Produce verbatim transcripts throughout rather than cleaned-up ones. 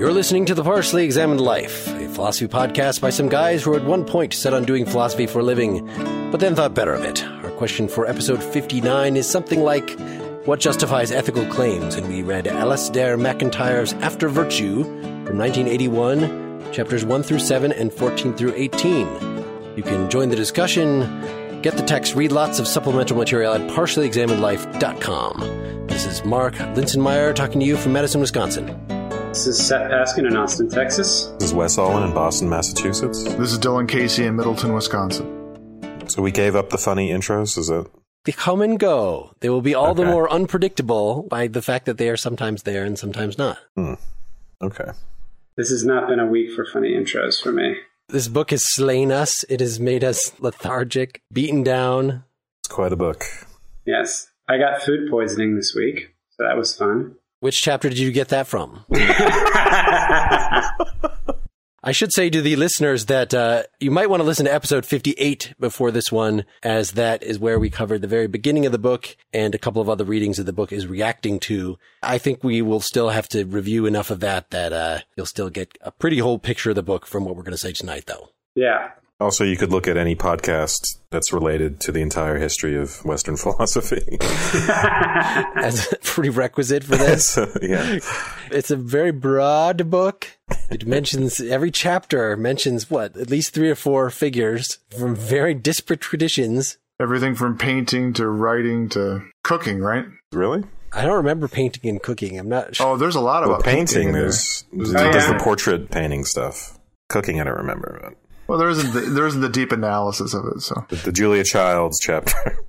You're listening to The Partially Examined Life, a philosophy podcast by some guys who were at one point set on doing philosophy for a living, but then thought better of it. Our question for episode fifty-nine is something like, what justifies ethical claims? And we read Alasdair MacIntyre's After Virtue from nineteen eighty-one, chapters one through seven and fourteen through eighteen. You can join the discussion, get the text, read lots of supplemental material at partially examined life dot com. This is Mark Linsenmeyer talking to you from Madison, Wisconsin. This is Seth Paskin in Austin, Texas. This is Wes Allen in Boston, Massachusetts. This is Dylan Casey in Middleton, Wisconsin. So we gave up the funny intros, is it? They come and go. They will be all Okay. the more unpredictable by the fact that they are sometimes there and sometimes not. Hmm. Okay. This has not been a week for funny intros for me. This book has slain us. It has made us lethargic, beaten down. It's quite a book. Yes. I got food poisoning this week, so that was fun. Which chapter did you get that from? I should say to the listeners that uh, you might want to listen to episode fifty-eight before this one, as that is where we covered the very beginning of the book and a couple of other readings that the book is reacting to. I think we will still have to review enough of that that uh, you'll still get a pretty whole picture of the book from what we're going to say tonight, though. Yeah. Also, you could look at any podcast that's related to the entire history of Western philosophy. As a prerequisite for this. So, yeah. It's a very broad book. It mentions, every chapter mentions, what, at least three or four figures from very disparate traditions. Everything from painting to writing to cooking, right? Really? I don't remember painting and cooking. I'm not sure. Oh, there's a lot Well, about painting, in there. there's, there's Oh, he does yeah. the portrait painting stuff. Cooking, I don't remember. But Well, there isn't the, there isn't the deep analysis of it. So the, the Julia Childs chapter.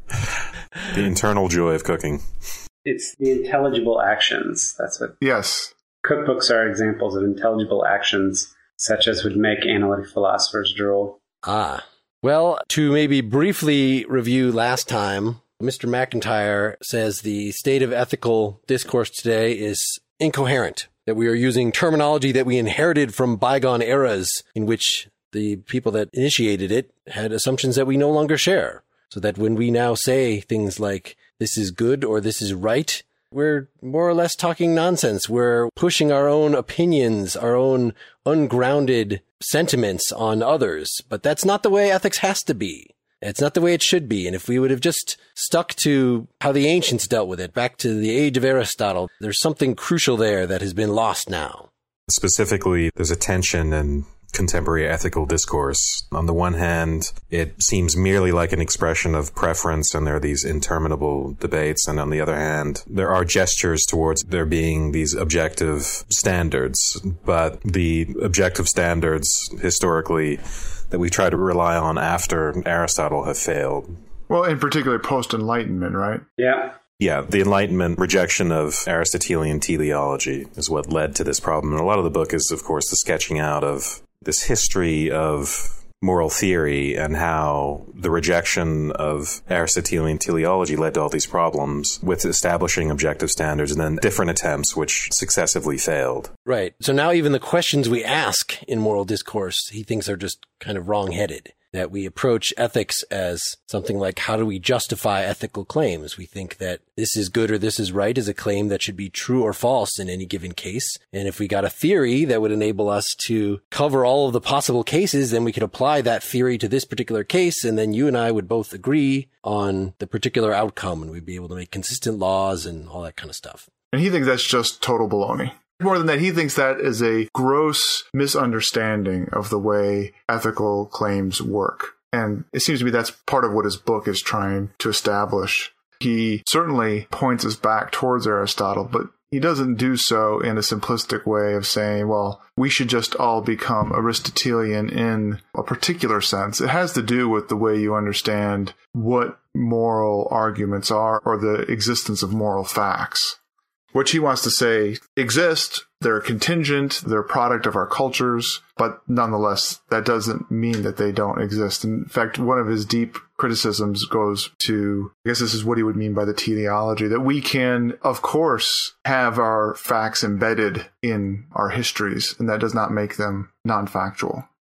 The internal joy of cooking. It's the intelligible actions. That's what yes, cookbooks are, examples of intelligible actions, such as would make analytic philosophers drool. Ah. Well, to maybe briefly review last time, Mister MacIntyre says the state of ethical discourse today is incoherent, that we are using terminology that we inherited from bygone eras in which the people that initiated it had assumptions that we no longer share. So that when we now say things like, this is good or this is right, we're more or less talking nonsense. We're pushing our own opinions, our own ungrounded sentiments on others. But that's not the way ethics has to be. It's not the way it should be. And if we would have just stuck to how the ancients dealt with it, back to the age of Aristotle, there's something crucial there that has been lost now. Specifically, there's a tension in contemporary ethical discourse. On the one hand, it seems merely like an expression of preference, and there are these interminable debates. And on the other hand, there are gestures towards there being these objective standards. But the objective standards, historically, that we try to rely on after Aristotle have failed. well, in particular, post-Enlightenment, right? Yeah. Yeah, the Enlightenment rejection of Aristotelian teleology is what led to this problem. And a lot of the book is, of course, the sketching out of this history of moral theory and how the rejection of Aristotelian teleology led to all these problems with establishing objective standards and then different attempts which successively failed. Right. So now even the questions we ask in moral discourse, he thinks are just kind of wrong-headed. That we approach ethics as something like, how do we justify ethical claims? We think that this is good or this is right is a claim that should be true or false in any given case. And if we got a theory that would enable us to cover all of the possible cases, then we could apply that theory to this particular case. And then you and I would both agree on the particular outcome, and we'd be able to make consistent laws and all that kind of stuff. And he thinks that's just total baloney. More than that, he thinks that is a gross misunderstanding of the way ethical claims work. And it seems to me that's part of what his book is trying to establish. He certainly points us back towards Aristotle, but he doesn't do so in a simplistic way of saying, well, we should just all become Aristotelian in a particular sense. It has to do with the way you understand what moral arguments are or the existence of moral facts. Which he wants to say exist, they're contingent, they're a product of our cultures, but nonetheless, that doesn't mean that they don't exist. In fact, one of his deep criticisms goes to, I guess this is what he would mean by the teleology, that we can, of course, have our facts embedded in our histories, and that does not make them non-factual.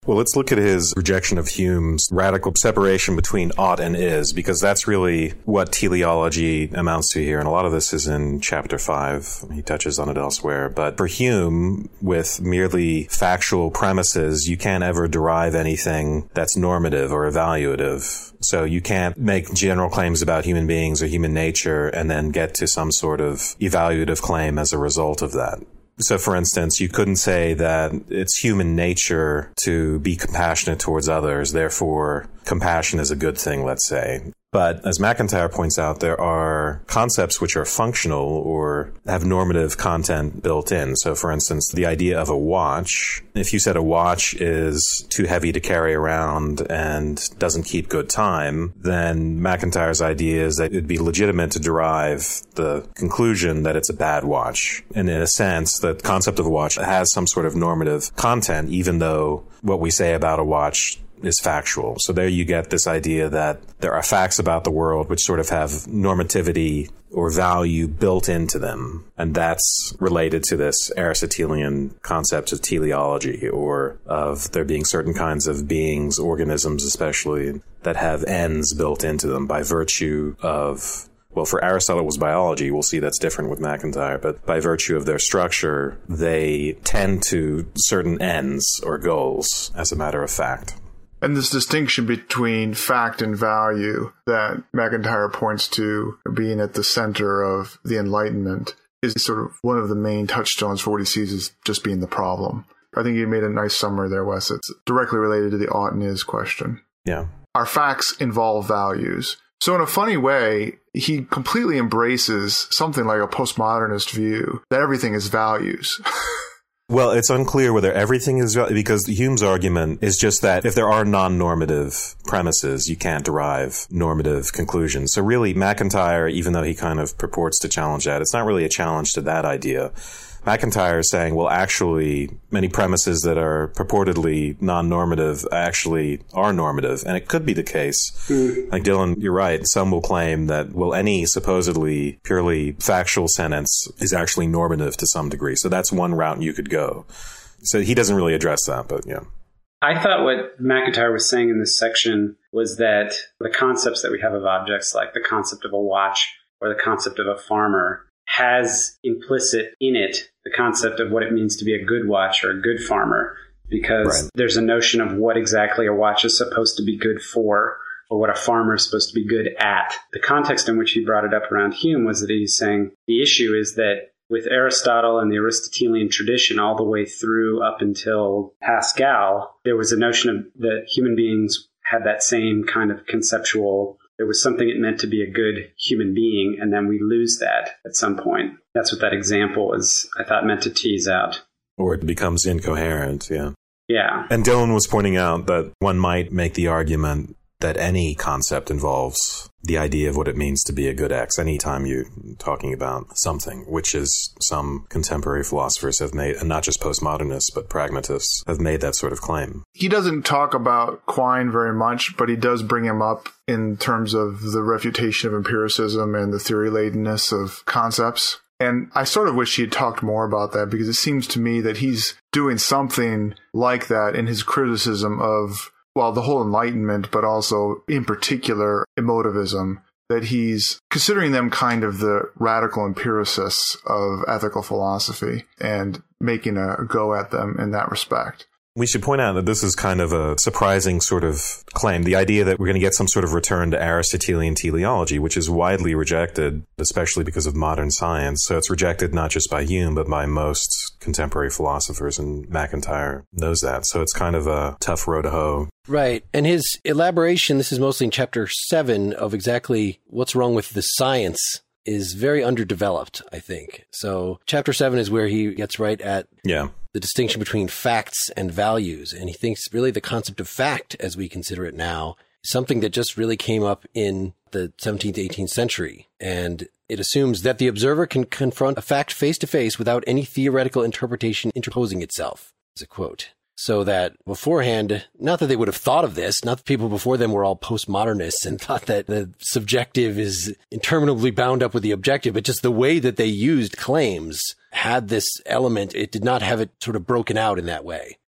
Well, let's look at his rejection of Hume's radical separation between ought and is, because that's really what teleology amounts to here. And a lot of this is in chapter five. He touches on it elsewhere. But for Hume, with merely factual premises, you can't ever derive anything that's normative or evaluative. So you can't make general claims about human beings or human nature and then get to some sort of evaluative claim as a result of that. So, for instance, you couldn't say that it's human nature to be compassionate towards others, therefore compassion is a good thing, let's say. But as MacIntyre points out, there are concepts which are functional or have normative content built in. So, for instance, the idea of a watch, if you said a watch is too heavy to carry around and doesn't keep good time, then MacIntyre's idea is that it'd be legitimate to derive the conclusion that it's a bad watch. And in a sense, the concept of a watch has some sort of normative content, even though what we say about a watch is factual. So there you get this idea that there are facts about the world which sort of have normativity or value built into them. And that's related to this Aristotelian concept of teleology, or of there being certain kinds of beings, organisms especially, that have ends built into them by virtue of, well, for Aristotle it was biology. We'll see that's different with MacIntyre. But by virtue of their structure, they tend to certain ends or goals, as a matter of fact. And this distinction between fact and value that MacIntyre points to being at the center of the Enlightenment is sort of one of the main touchstones for what he sees as just being the problem. I think you made a nice summary there, Wes. It's directly related to the ought and is question. Yeah. Our facts involve values. So in a funny way, he completely embraces something like a postmodernist view that everything is values. Well, it's unclear whether everything is, because Hume's argument is just that if there are non-normative premises, you can't derive normative conclusions. So really, MacIntyre, even though he kind of purports to challenge that, it's not really a challenge to that idea. MacIntyre is saying, well, actually, many premises that are purportedly non-normative actually are normative. And it could be the case. Mm. Like, Dylan, you're right. Some will claim that, well, any supposedly purely factual sentence is actually normative to some degree. So that's one route you could go. So he doesn't really address that, but yeah. I thought what MacIntyre was saying in this section was that the concepts that we have of objects, like the concept of a watch or the concept of a farmer, has implicit in it the concept of what it means to be a good watch or a good farmer, because right. There's a notion of what exactly a watch is supposed to be good for, or what a farmer is supposed to be good at. The context in which he brought it up around Hume was that he's saying the issue is that with Aristotle and the Aristotelian tradition all the way through up until Pascal, there was a notion of that human beings had that same kind of conceptual. There was something it meant to be a good human being, and then we lose that at some point. That's what that example was, I thought, meant to tease out. Or it becomes incoherent, yeah. Yeah. And Dylan was pointing out that one might make the argument that any concept involves the idea of what it means to be a good X anytime you're talking about something, which is some contemporary philosophers have made, and not just postmodernists, but pragmatists have made that sort of claim. He doesn't talk about Quine very much, but he does bring him up in terms of the refutation of empiricism and the theory-ladenness of concepts. And I sort of wish he had talked more about that, because it seems to me that he's doing something like that in his criticism of, well, the whole Enlightenment, but also in particular emotivism, that he's considering them kind of the radical empiricists of ethical philosophy and making a go at them in that respect. We should point out that this is kind of a surprising sort of claim. The idea that we're going to get some sort of return to Aristotelian teleology, which is widely rejected, especially because of modern science. So it's rejected not just by Hume, but by most contemporary philosophers, and MacIntyre knows that. So it's kind of a tough row to hoe. Right. And his elaboration, this is mostly in chapter seven, of exactly what's wrong with the science is very underdeveloped, I think. So chapter seven is where he gets right at yeah. the distinction between facts and values. And he thinks really the concept of fact, as we consider it now, is something that just really came up in the seventeenth, eighteenth century. And it assumes that the observer can confront a fact face to face without any theoretical interpretation interposing itself, is a quote. So that beforehand, not that they would have thought of this, not that people before them were all postmodernists and thought that the subjective is interminably bound up with the objective, but just the way that they used claims had this element. It did not have it sort of broken out in that way.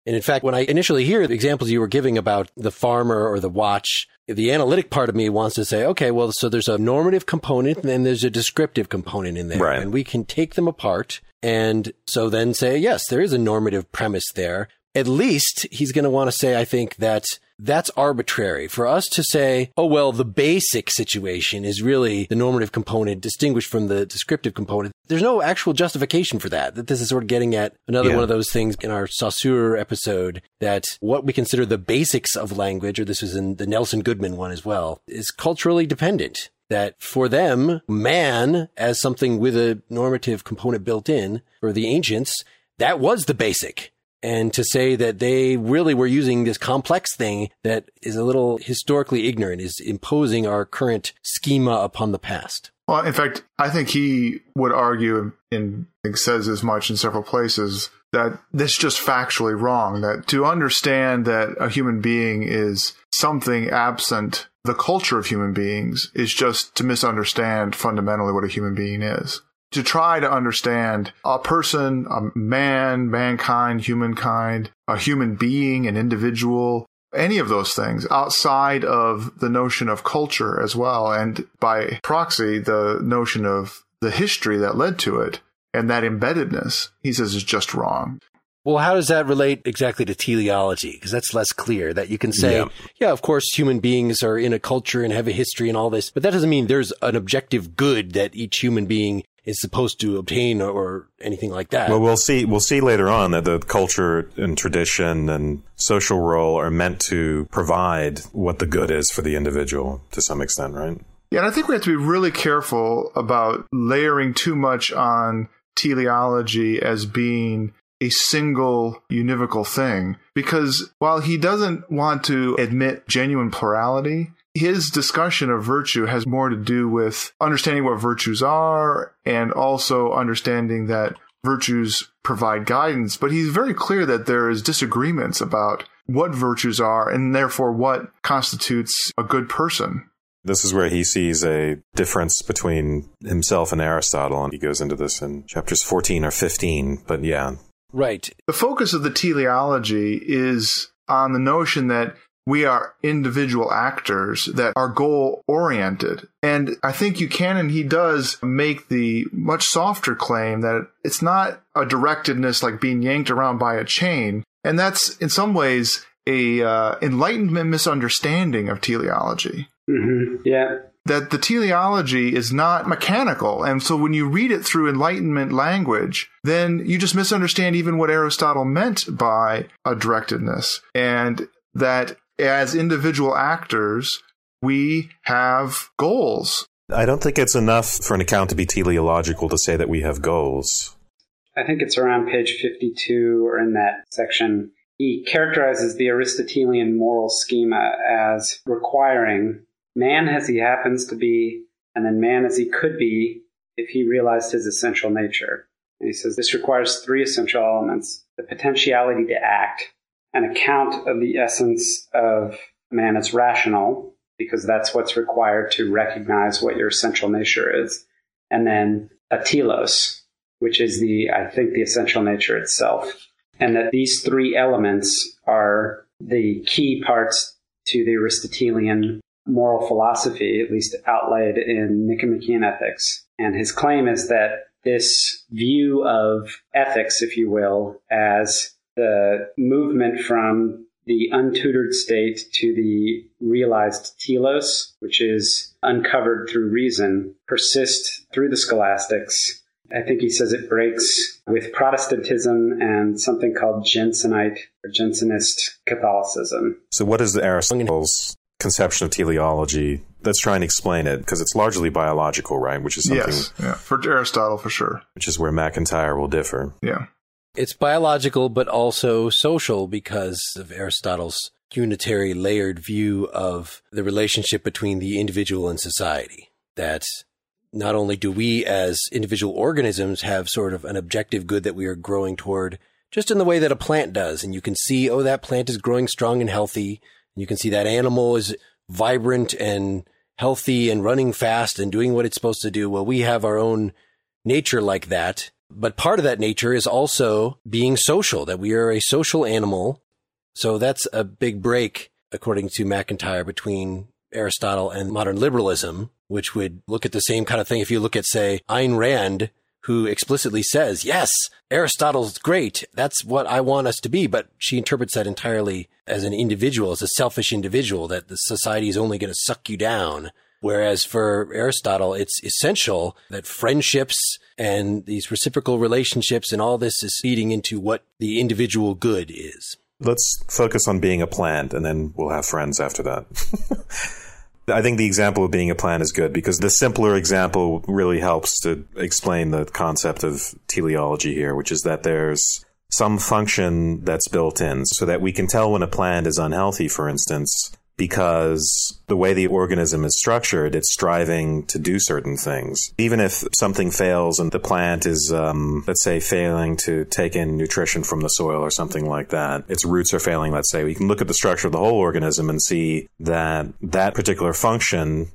And in fact, when I initially hear the examples you were giving about the farmer or the watch, the analytic part of me wants to say, okay, well, so there's a normative component and then there's a descriptive component in there. Right. And we can take them apart. And so then say, yes, there is a normative premise there. At least he's going to want to say, I think, that that's arbitrary. For us to say, oh, well, the basic situation is really the normative component distinguished from the descriptive component. There's no actual justification for that, that this is sort of getting at another Yeah. one of those things in our Saussure episode, that what we consider the basics of language, or this was in the Nelson Goodman one as well, is culturally dependent. That for them, man, as something with a normative component built in, for the ancients, that was the basic. And to say that they really were using this complex thing that is a little historically ignorant, is imposing our current schema upon the past. Well, in fact, I think he would argue, and I think says as much in several places, that this is just factually wrong, that to understand that a human being is something absent the culture of human beings is just to misunderstand fundamentally what a human being is. To try to understand a person, a man, mankind, humankind, a human being, an individual, any of those things outside of the notion of culture as well, and by proxy, the notion of the history that led to it and that embeddedness, he says, is just wrong. Well, how does that relate exactly to teleology? Because that's less clear, that you can say, yeah. yeah, of course, human beings are in a culture and have a history and all this, but that doesn't mean there's an objective good that each human being is supposed to obtain or, or anything like that. Well, we'll see. We'll see later on that the culture and tradition and social role are meant to provide what the good is for the individual to some extent, right? Yeah, and I think we have to be really careful about layering too much on teleology as being a single univocal thing, because while he doesn't want to admit genuine plurality, his discussion of virtue has more to do with understanding what virtues are and also understanding that virtues provide guidance. But he's very clear that there is disagreements about what virtues are and therefore what constitutes a good person. This is where he sees a difference between himself and Aristotle, and he goes into this in chapters fourteen or fifteen, but yeah. Right. The focus of the teleology is on the notion that we are individual actors that are goal-oriented. And I think Buchanan, he does make the much softer claim that it's not a directedness like being yanked around by a chain. And that's, in some ways, a uh, Enlightenment misunderstanding of teleology. Mm-hmm. Yeah. That the teleology is not mechanical. And so when you read it through Enlightenment language, then you just misunderstand even what Aristotle meant by a directedness. And that as individual actors, we have goals. I don't think it's enough for an account to be teleological to say that we have goals. I think it's around page fifty-two or in that section. He characterizes the Aristotelian moral schema as requiring man as he happens to be, and then man as he could be if he realized his essential nature. And he says this requires three essential elements: the potentiality to act, an account of the essence of man as rational, because that's what's required to recognize what your essential nature is, and then a telos, which is the, I think, the essential nature itself. And that these three elements are the key parts to the Aristotelian moral philosophy, at least outlaid in Nicomachean Ethics. And his claim is that this view of ethics, if you will, as the movement from the untutored state to the realized telos, which is uncovered through reason, persists through the scholastics. I think he says it breaks with Protestantism and something called Jensenite or Jensenist Catholicism. So what is Aristotle's conception of teleology? Let's try and explain it, because it's largely biological, right? Which is something. Yes, yeah, for Aristotle, for sure. Which is where MacIntyre will differ. Yeah. It's biological, but also social because of Aristotle's unitary layered view of the relationship between the individual and society. That not only do we as individual organisms have sort of an objective good that we are growing toward, just in the way that a plant does. And you can see, oh, that plant is growing strong and healthy. And you can see that animal is vibrant and healthy and running fast and doing what it's supposed to do. Well, we have our own nature like that. But part of that nature is also being social, that we are a social animal. So that's a big break, according to MacIntyre, between Aristotle and modern liberalism, which would look at the same kind of thing. If you look at, say, Ayn Rand, who explicitly says, yes, Aristotle's great. That's what I want us to be. But she interprets that entirely as an individual, as a selfish individual, that the society is only going to suck you down. Whereas for Aristotle, it's essential that friendships and these reciprocal relationships and all this is feeding into what the individual good is. Let's focus on being a plant, and then we'll have friends after that. I think the example of being a plant is good because the simpler example really helps to explain the concept of teleology here, which is that there's some function that's built in so that we can tell when a plant is unhealthy, for instance, because the way the organism is structured, it's striving to do certain things. Even if something fails and the plant is, um, let's say, failing to take in nutrition from the soil or something like that, its roots are failing, let's say, we can look at the structure of the whole organism and see that that particular function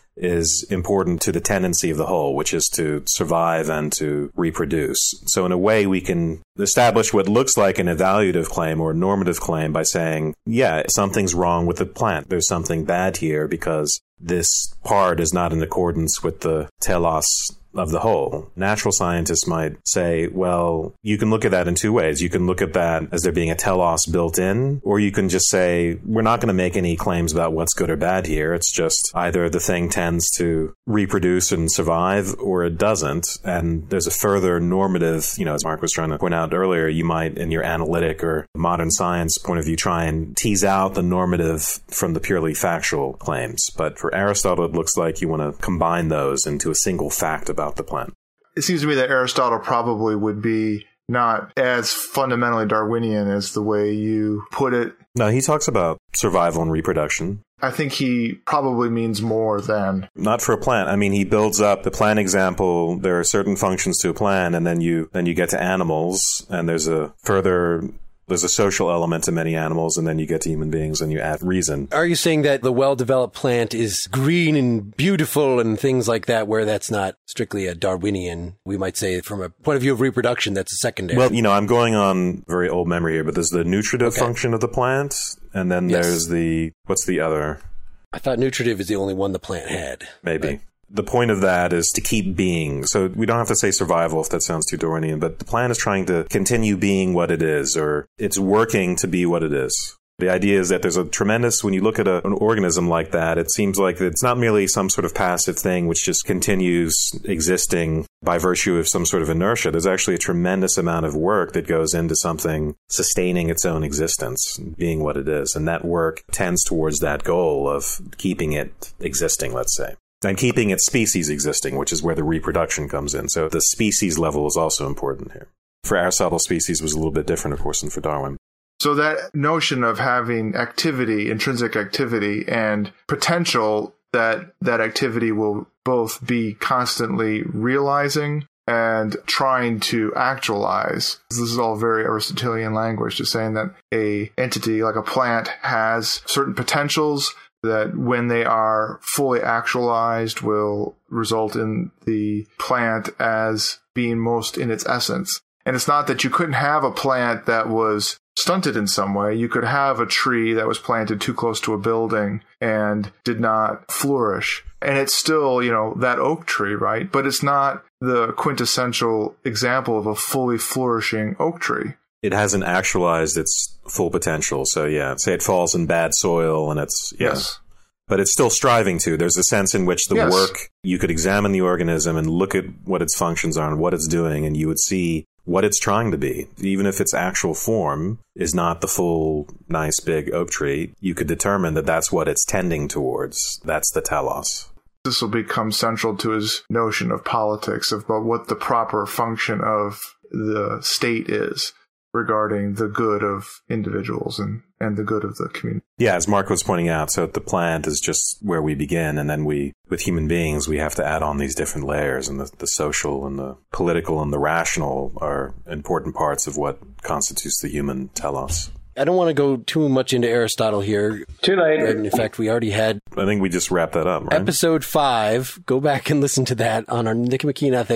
is important to the tendency of the whole, which is to survive and to reproduce. So in a way, we can establish what looks like an evaluative claim or a normative claim by saying, yeah, something's wrong with the plant. There's something bad here because this part is not in accordance with the telos of the whole. Natural scientists might say, well, you can look at that in two ways. You can look at that as there being a telos built in, or you can just say, we're not going to make any claims about what's good or bad here. It's just either the thing tends to reproduce and survive or it doesn't. And there's a further normative, you know, as Mark was trying to point out earlier, you might, in your analytic or modern science point of view, try and tease out the normative from the purely factual claims. But for Aristotle, it looks like you want to combine those into a single fact about the plant. It seems to me that Aristotle probably would be not as fundamentally Darwinian as the way you put it. No, he talks about survival and reproduction. I think he probably means more than... Not for a plant. I mean, he builds up the plant example. There are certain functions to a plant, and then you then you get to animals, and there's a further... There's a social element to many animals, and then you get to human beings and you add reason. Are you saying that the well-developed plant is green and beautiful and things like that, where that's not strictly a Darwinian? We might say from a point of view of reproduction, that's a secondary. Well, you know, I'm going on very old memory here, but there's the nutritive okay. function of the plant, and then yes. there's the, what's the other? I thought nutritive is the only one the plant had. Maybe. Right? The point of that is to keep being. So we don't have to say survival if that sounds too Darwinian, but the plant is trying to continue being what it is, or it's working to be what it is. The idea is that there's a tremendous, when you look at a, an organism like that, it seems like it's not merely some sort of passive thing which just continues existing by virtue of some sort of inertia. There's actually a tremendous amount of work that goes into something sustaining its own existence, being what it is. And that work tends towards that goal of keeping it existing, let's say. And keeping its species existing, which is where the reproduction comes in. So the species level is also important here. For Aristotle, species was a little bit different, of course, than for Darwin. So that notion of having activity, intrinsic activity, and potential that that activity will both be constantly realizing and trying to actualize. This is all very Aristotelian language, just saying that a entity like a plant has certain potentials that when they are fully actualized will result in the plant as being most in its essence. And it's not that you couldn't have a plant that was stunted in some way. You could have a tree that was planted too close to a building and did not flourish. And it's still, you know, that oak tree, right? But it's not the quintessential example of a fully flourishing oak tree. It hasn't actualized its full potential. So, yeah, say it falls in bad soil and it's, yeah. Yes. But it's still striving to. There's a sense in which the yes. work, you could examine the organism and look at what its functions are and what it's doing, and you would see what it's trying to be. Even if its actual form is not the full, nice, big oak tree, you could determine that that's what it's tending towards. That's the telos. This will become central to his notion of politics, about what the proper function of the state is regarding the good of individuals and, and the good of the community. Yeah, as Mark was pointing out, so the plant is just where we begin, and then we, with human beings, we have to add on these different layers, and the, the social and the political and the rational are important parts of what constitutes the human telos. I don't want to go too much into Aristotle here. Too late. In fact, we already had... I think we just wrapped that up, right? Episode five. Go back and listen to that on our Nicomachean Ethics.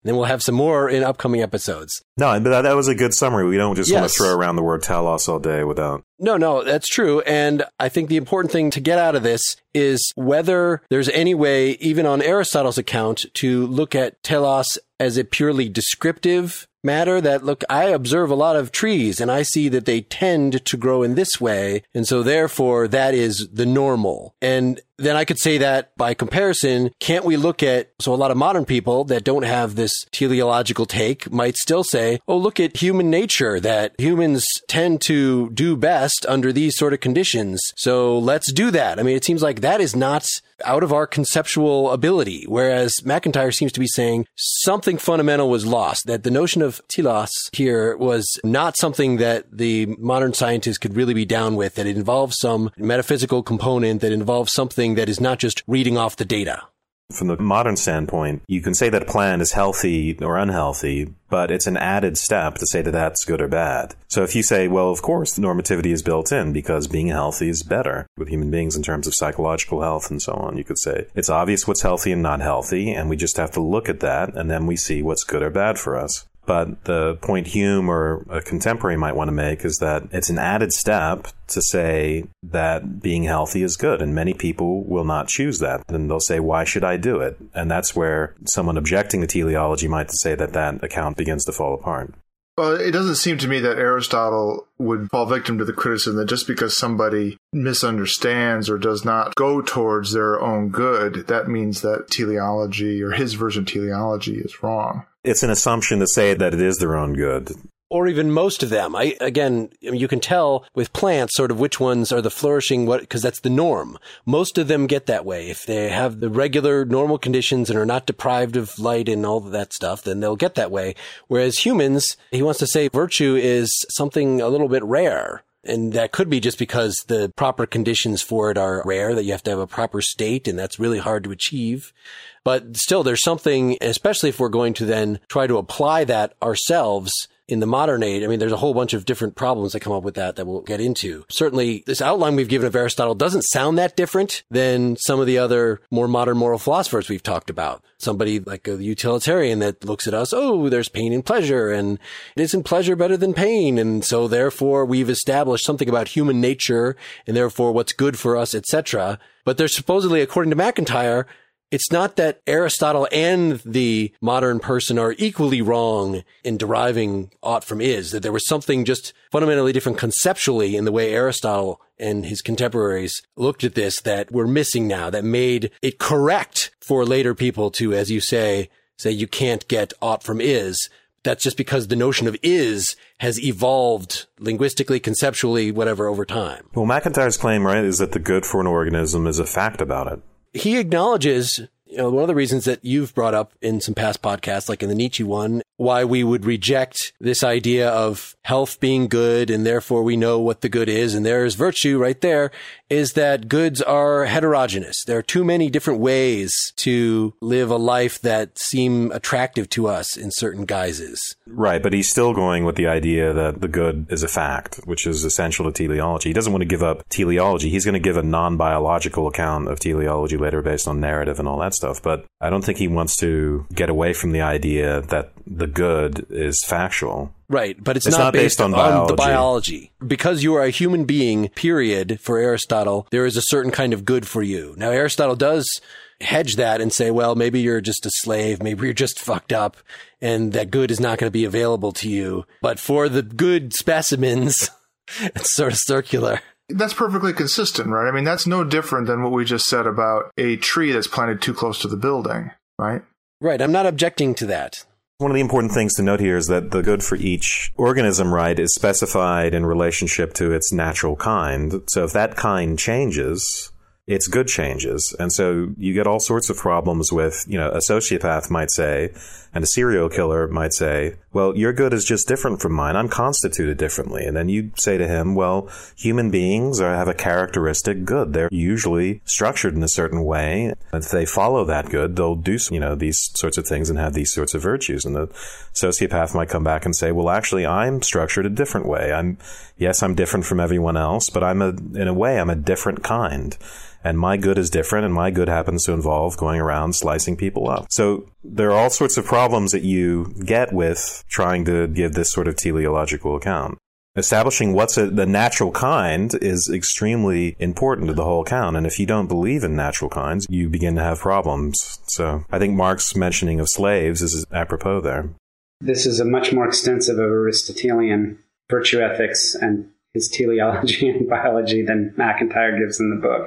Then we'll have some more in upcoming episodes. No, but that, that was a good summary. We don't just Yes. want to throw around the word telos all day without... No, no, that's true. And I think the important thing to get out of this is whether there's any way, even on Aristotle's account, to look at telos as a purely descriptive matter that, look, I observe a lot of trees and I see that they tend to grow in this way. And so therefore that is the normal. And then I could say that by comparison, can't we look at, so a lot of modern people that don't have this teleological take might still say, oh, look at human nature, that humans tend to do best under these sort of conditions. So let's do that. I mean, it seems like that is not out of our conceptual ability, whereas MacIntyre seems to be saying something fundamental was lost, that the notion of telos here was not something that the modern scientist could really be down with, that it involves some metaphysical component, that involves something that is not just reading off the data. From the modern standpoint, you can say that a plant is healthy or unhealthy, but it's an added step to say that that's good or bad. So if you say, well, of course, normativity is built in because being healthy is better with human beings in terms of psychological health and so on, you could say it's obvious what's healthy and not healthy, and we just have to look at that, and then we see what's good or bad for us. But the point Hume or a contemporary might want to make is that it's an added step to say that being healthy is good. And many people will not choose that. And they'll say, why should I do it? And that's where someone objecting to teleology might say that that account begins to fall apart. Well, it doesn't seem to me that Aristotle would fall victim to the criticism that just because somebody misunderstands or does not go towards their own good, that means that teleology or his version of teleology is wrong. It's an assumption to say that it is their own good. Or even most of them. I, again, I mean, you can tell with plants sort of which ones are the flourishing, what, because that's the norm. Most of them get that way. If they have the regular normal conditions and are not deprived of light and all of that stuff, then they'll get that way. Whereas humans, he wants to say virtue is something a little bit rare. And that could be just because the proper conditions for it are rare, that you have to have a proper state, and that's really hard to achieve. But still, there's something, especially if we're going to then try to apply that ourselves in the modern age. I mean, there's a whole bunch of different problems that come up with that that we'll get into. Certainly, this outline we've given of Aristotle doesn't sound that different than some of the other more modern moral philosophers we've talked about. Somebody like a utilitarian that looks at us, oh, there's pain and pleasure, and isn't pleasure better than pain? And so therefore, we've established something about human nature, and therefore what's good for us, et cetera. But there's supposedly, according to MacIntyre, it's not that Aristotle and the modern person are equally wrong in deriving ought from is, that there was something just fundamentally different conceptually in the way Aristotle and his contemporaries looked at this that we're missing now, that made it correct for later people to, as you say, say you can't get ought from is. That's just because the notion of is has evolved linguistically, conceptually, whatever, over time. Well, MacIntyre's claim, right, is that the good for an organism is a fact about it. He acknowledges, you know, one of the reasons that you've brought up in some past podcasts, like in the Nietzsche one, why we would reject this idea of health being good and therefore we know what the good is and there is virtue right there, is that goods are heterogeneous. There are too many different ways to live a life that seem attractive to us in certain guises. Right, but he's still going with the idea that the good is a fact, which is essential to teleology. He doesn't want to give up teleology. He's going to give a non-biological account of teleology later based on narrative and all that stuff. But I don't think he wants to get away from the idea that the good is factual. Right, but it's, it's not, not based, based on, on biology. the biology. Because you are a human being, period, for Aristotle, there is a certain kind of good for you. Now, Aristotle does hedge that and say, well, maybe you're just a slave, maybe you're just fucked up, and that good is not going to be available to you. But for the good specimens, it's sort of circular. That's perfectly consistent, right? I mean, that's no different than what we just said about a tree that's planted too close to the building, right? Right, I'm not objecting to that. One of the important things to note here is that the good for each organism, right, is specified in relationship to its natural kind. So if that kind changes, its good changes. And so you get all sorts of problems with, you know, a sociopath might say, and a serial killer might say, well, your good is just different from mine. I'm constituted differently. And then you say to him, well, human beings are, have a characteristic good. They're usually structured in a certain way. If they follow that good, they'll do, you know, these sorts of things and have these sorts of virtues. And the sociopath might come back and say, well, actually, I'm structured a different way. I'm, yes, I'm different from everyone else, but I'm a, in a way, I'm a different kind. And my good is different, and my good happens to involve going around slicing people up. So There are all sorts of problems that you get with trying to give this sort of teleological account. Establishing what's a, the natural kind is extremely important to the whole account. And if you don't believe in natural kinds, you begin to have problems. So I think Mark's mentioning of slaves is apropos there. This is a much more extensive of Aristotelian virtue ethics and his teleology and biology than MacIntyre gives in the book.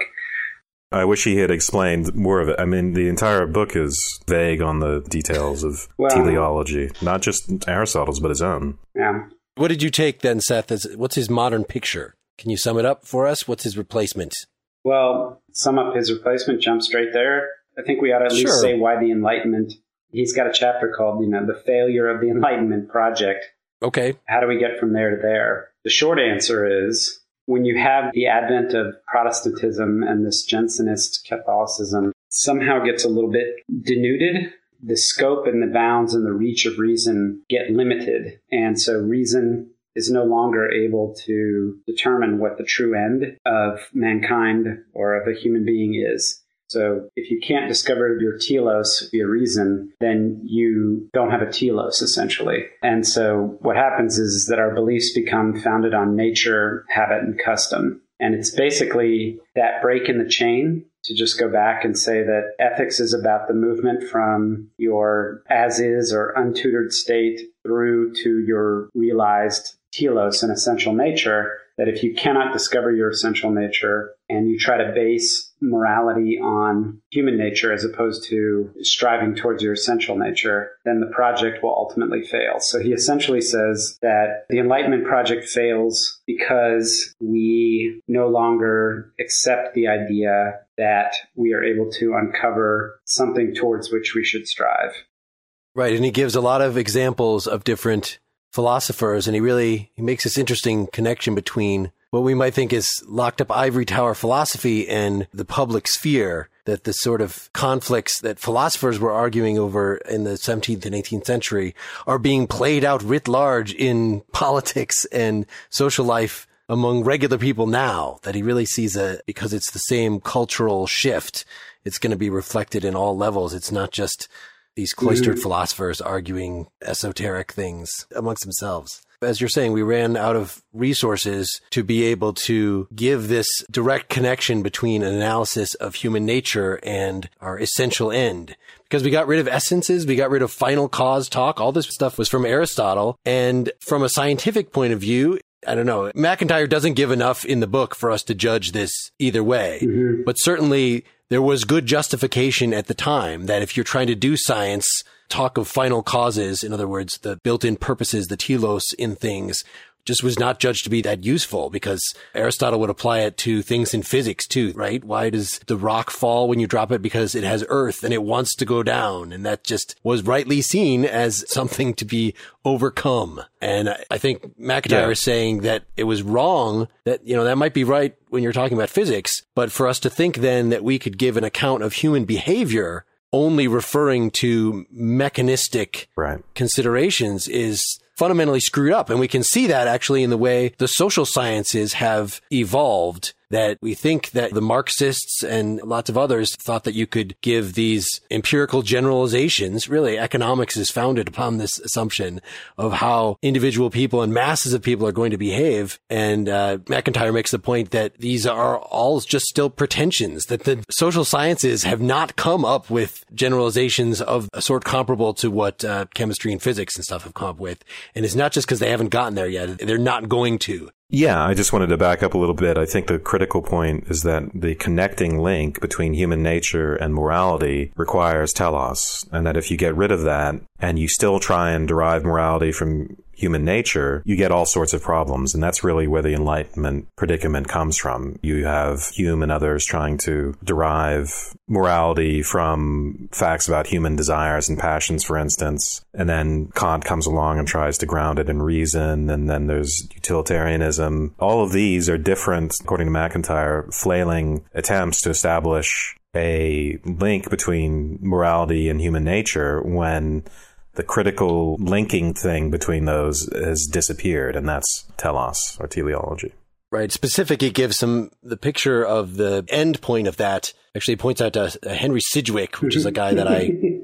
I wish he had explained more of it. I mean, the entire book is vague on the details of well, teleology, not just Aristotle's, but his own. Yeah. What did you take then, Seth? As, what's his modern picture? Can you sum it up for us? What's his replacement? Well, sum up his replacement, jump straight there. I think we ought to at least Sure. say why the Enlightenment. He's got a chapter called, you know, The Failure of the Enlightenment Project. Okay. How do we get from there to there? The short answer is, when you have the advent of Protestantism and this Jansenist Catholicism somehow gets a little bit denuded, the scope and the bounds and the reach of reason get limited. And so reason is no longer able to determine what the true end of mankind or of a human being is. So if you can't discover your telos via reason, then you don't have a telos, essentially. And so what happens is that our beliefs become founded on nature, habit, and custom. And it's basically that break in the chain to just go back and say that ethics is about the movement from your as-is or untutored state through to your realized telos and essential nature, that if you cannot discover your essential nature and you try to base morality on human nature as opposed to striving towards your essential nature, then the project will ultimately fail. So he essentially says that the Enlightenment project fails because we no longer accept the idea that we are able to uncover something towards which we should strive. Right, and he gives a lot of examples of different philosophers, and he really he makes this interesting connection between what we might think is locked up ivory tower philosophy and the public sphere, that the sort of conflicts that philosophers were arguing over in the seventeenth and eighteenth century are being played out writ large in politics and social life among regular people now, that he really sees a, because it's the same cultural shift, it's going to be reflected in all levels. It's not just these cloistered mm-hmm. philosophers arguing esoteric things amongst themselves. As you're saying, we ran out of resources to be able to give this direct connection between an analysis of human nature and our essential end. Because we got rid of essences, we got rid of final cause talk. All this stuff was from Aristotle. And from a scientific point of view, I don't know, MacIntyre doesn't give enough in the book for us to judge this either way. Mm-hmm. But certainly there was good justification at the time that if you're trying to do science, talk of final causes, in other words, the built-in purposes, the telos in things, just was not judged to be that useful, because Aristotle would apply it to things in physics too, right? Why does the rock fall when you drop it? Because it has earth and it wants to go down. And that just was rightly seen as something to be overcome. And I think MacIntyre yeah. is saying that it was wrong, that, you know, that might be right when you're talking about physics, but for us to think then that we could give an account of human behavior only referring to mechanistic right. considerations is fundamentally screwed up. And we can see that actually in the way the social sciences have evolved, that we think that the Marxists and lots of others thought that you could give these empirical generalizations. Really, economics is founded upon this assumption of how individual people and masses of people are going to behave. And uh, MacIntyre makes the point that these are all just still pretensions, that the social sciences have not come up with generalizations of a sort comparable to what uh, chemistry and physics and stuff have come up with. And it's not just because they haven't gotten there yet. They're not going to. Yeah, I just wanted to back up a little bit. I think the critical point is that the connecting link between human nature and morality requires telos, and that if you get rid of that and you still try and derive morality from human nature, you get all sorts of problems. And that's really where the Enlightenment predicament comes from. You have Hume and others trying to derive morality from facts about human desires and passions, for instance. And then Kant comes along and tries to ground it in reason. And then there's utilitarianism. All of these are different, according to MacIntyre, flailing attempts to establish a link between morality and human nature when the critical linking thing between those has disappeared, and that's telos, or teleology. Right. Specifically gives some, the picture of the end point of that actually points out to uh, Henry Sidgwick, which is a guy that I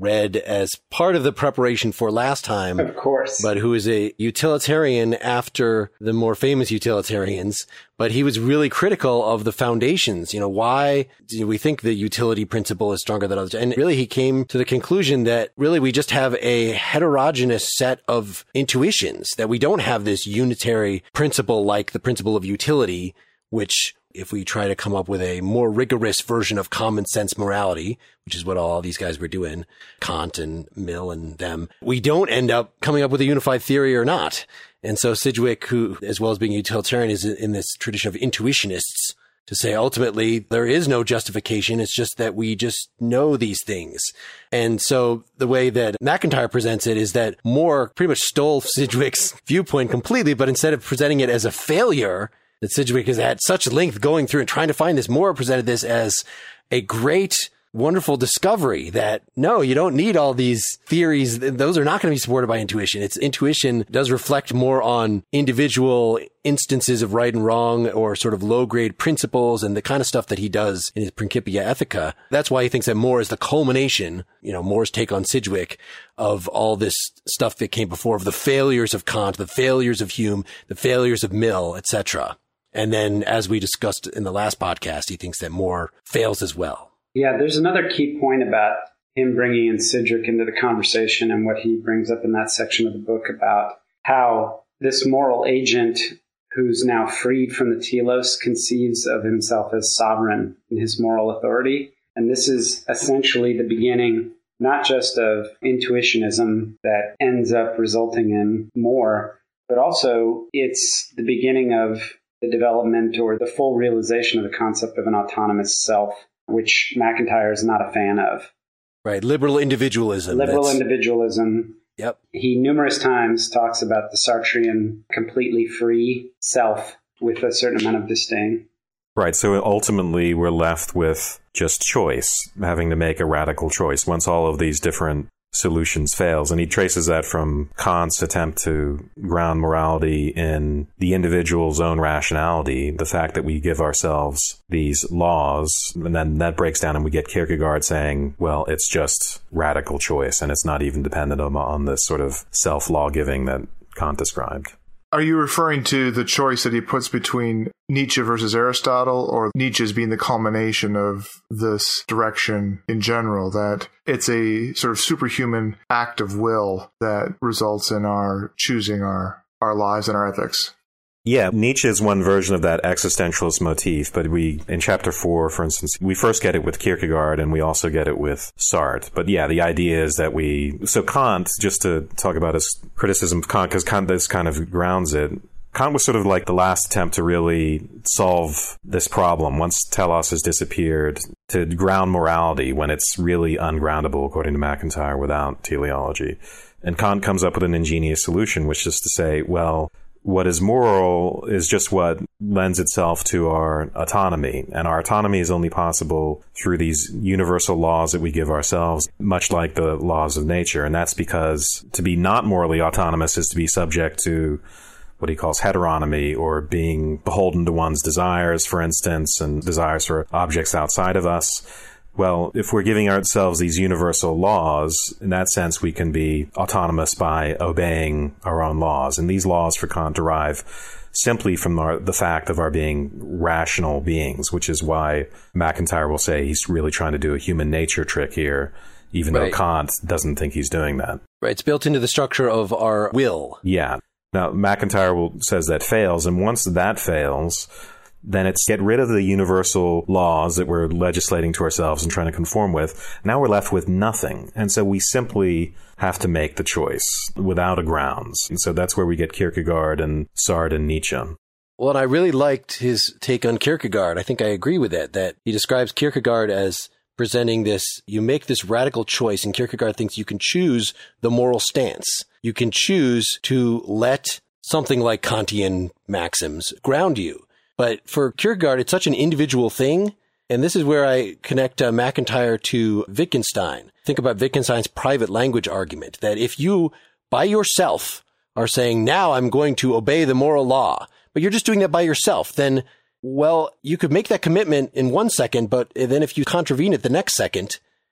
read as part of the preparation for last time. Of course. But who is a utilitarian after the more famous utilitarians. But he was really critical of the foundations. You know, why do we think the utility principle is stronger than others? And really, he came to the conclusion that really we just have a heterogeneous set of intuitions, that we don't have this unitary principle like the principle of utility, which if we try to come up with a more rigorous version of common sense morality, which is what all these guys were doing, Kant and Mill and them, we don't end up coming up with a unified theory or not. And so Sidgwick, who, as well as being utilitarian, is in this tradition of intuitionists to say ultimately there is no justification. It's just that we just know these things. And so the way that MacIntyre presents it is that Moore pretty much stole Sidgwick's viewpoint completely, but instead of presenting it as a failure, that Sidgwick has had such length going through and trying to find this, Moore presented this as a great, wonderful discovery that, no, you don't need all these theories. Those are not going to be supported by intuition. It's intuition does reflect more on individual instances of right and wrong or sort of low grade principles and the kind of stuff that he does in his Principia Ethica. That's why he thinks that Moore is the culmination, you know, Moore's take on Sidgwick of all this stuff that came before, of the failures of Kant, the failures of Hume, the failures of Mill, et cetera. And then, as we discussed in the last podcast, he thinks that Moore fails as well. Yeah, there's another key point about him bringing in Sidgwick into the conversation and what he brings up in that section of the book about how this moral agent who's now freed from the telos conceives of himself as sovereign in his moral authority. And this is essentially the beginning, not just of intuitionism that ends up resulting in Moore, but also it's the beginning of the development or the full realization of the concept of an autonomous self, which MacIntyre is not a fan of. Right. Liberal individualism. Liberal that's... individualism. Yep. He numerous times talks about the Sartrean completely free self with a certain amount of disdain. Right. So ultimately, we're left with just choice, having to make a radical choice once all of these different solutions fails. And he traces that from Kant's attempt to ground morality in the individual's own rationality, the fact that we give ourselves these laws, and then that breaks down and we get Kierkegaard saying, well, it's just radical choice and it's not even dependent on, on this sort of self-law giving that Kant described. Are you referring to the choice that he puts between Nietzsche versus Aristotle, or Nietzsche's being the culmination of this direction in general, that it's a sort of superhuman act of will that results in our choosing our, our lives and our ethics? Yeah, Nietzsche is one version of that existentialist motif, but we, in chapter four, for instance, we first get it with Kierkegaard and we also get it with Sartre. But yeah, the idea is that we, so Kant, just to talk about his criticism of Kant, because Kant this kind of grounds it, Kant was sort of like the last attempt to really solve this problem once telos has disappeared, to ground morality when it's really ungroundable, according to MacIntyre, without teleology. And Kant comes up with an ingenious solution, which is to say, well, what is moral is just what lends itself to our autonomy. And our autonomy is only possible through these universal laws that we give ourselves, much like the laws of nature. And that's because to be not morally autonomous is to be subject to what he calls heteronomy, or being beholden to one's desires, for instance, and desires for objects outside of us. Well, if we're giving ourselves these universal laws, in that sense, we can be autonomous by obeying our own laws. And these laws for Kant derive simply from our, the fact of our being rational beings, which is why MacIntyre will say he's really trying to do a human nature trick here, even right. though Kant doesn't think he's doing that. Right. It's built into the structure of our will. Yeah. Now, MacIntyre will, says that fails. And once that fails, then it's get rid of the universal laws that we're legislating to ourselves and trying to conform with. Now we're left with nothing. And so we simply have to make the choice without a grounds. And so that's where we get Kierkegaard and Sartre and Nietzsche. Well, and I really liked his take on Kierkegaard. I think I agree with it, that he describes Kierkegaard as presenting this, you make this radical choice, and Kierkegaard thinks you can choose the moral stance. You can choose to let something like Kantian maxims ground you. But for Kierkegaard, it's such an individual thing. And this is where I connect uh, MacIntyre to Wittgenstein. Think about Wittgenstein's private language argument, that if you, by yourself, are saying, now I'm going to obey the moral law, but you're just doing that by yourself, then, well, you could make that commitment in one second, but then if you contravene it the next second,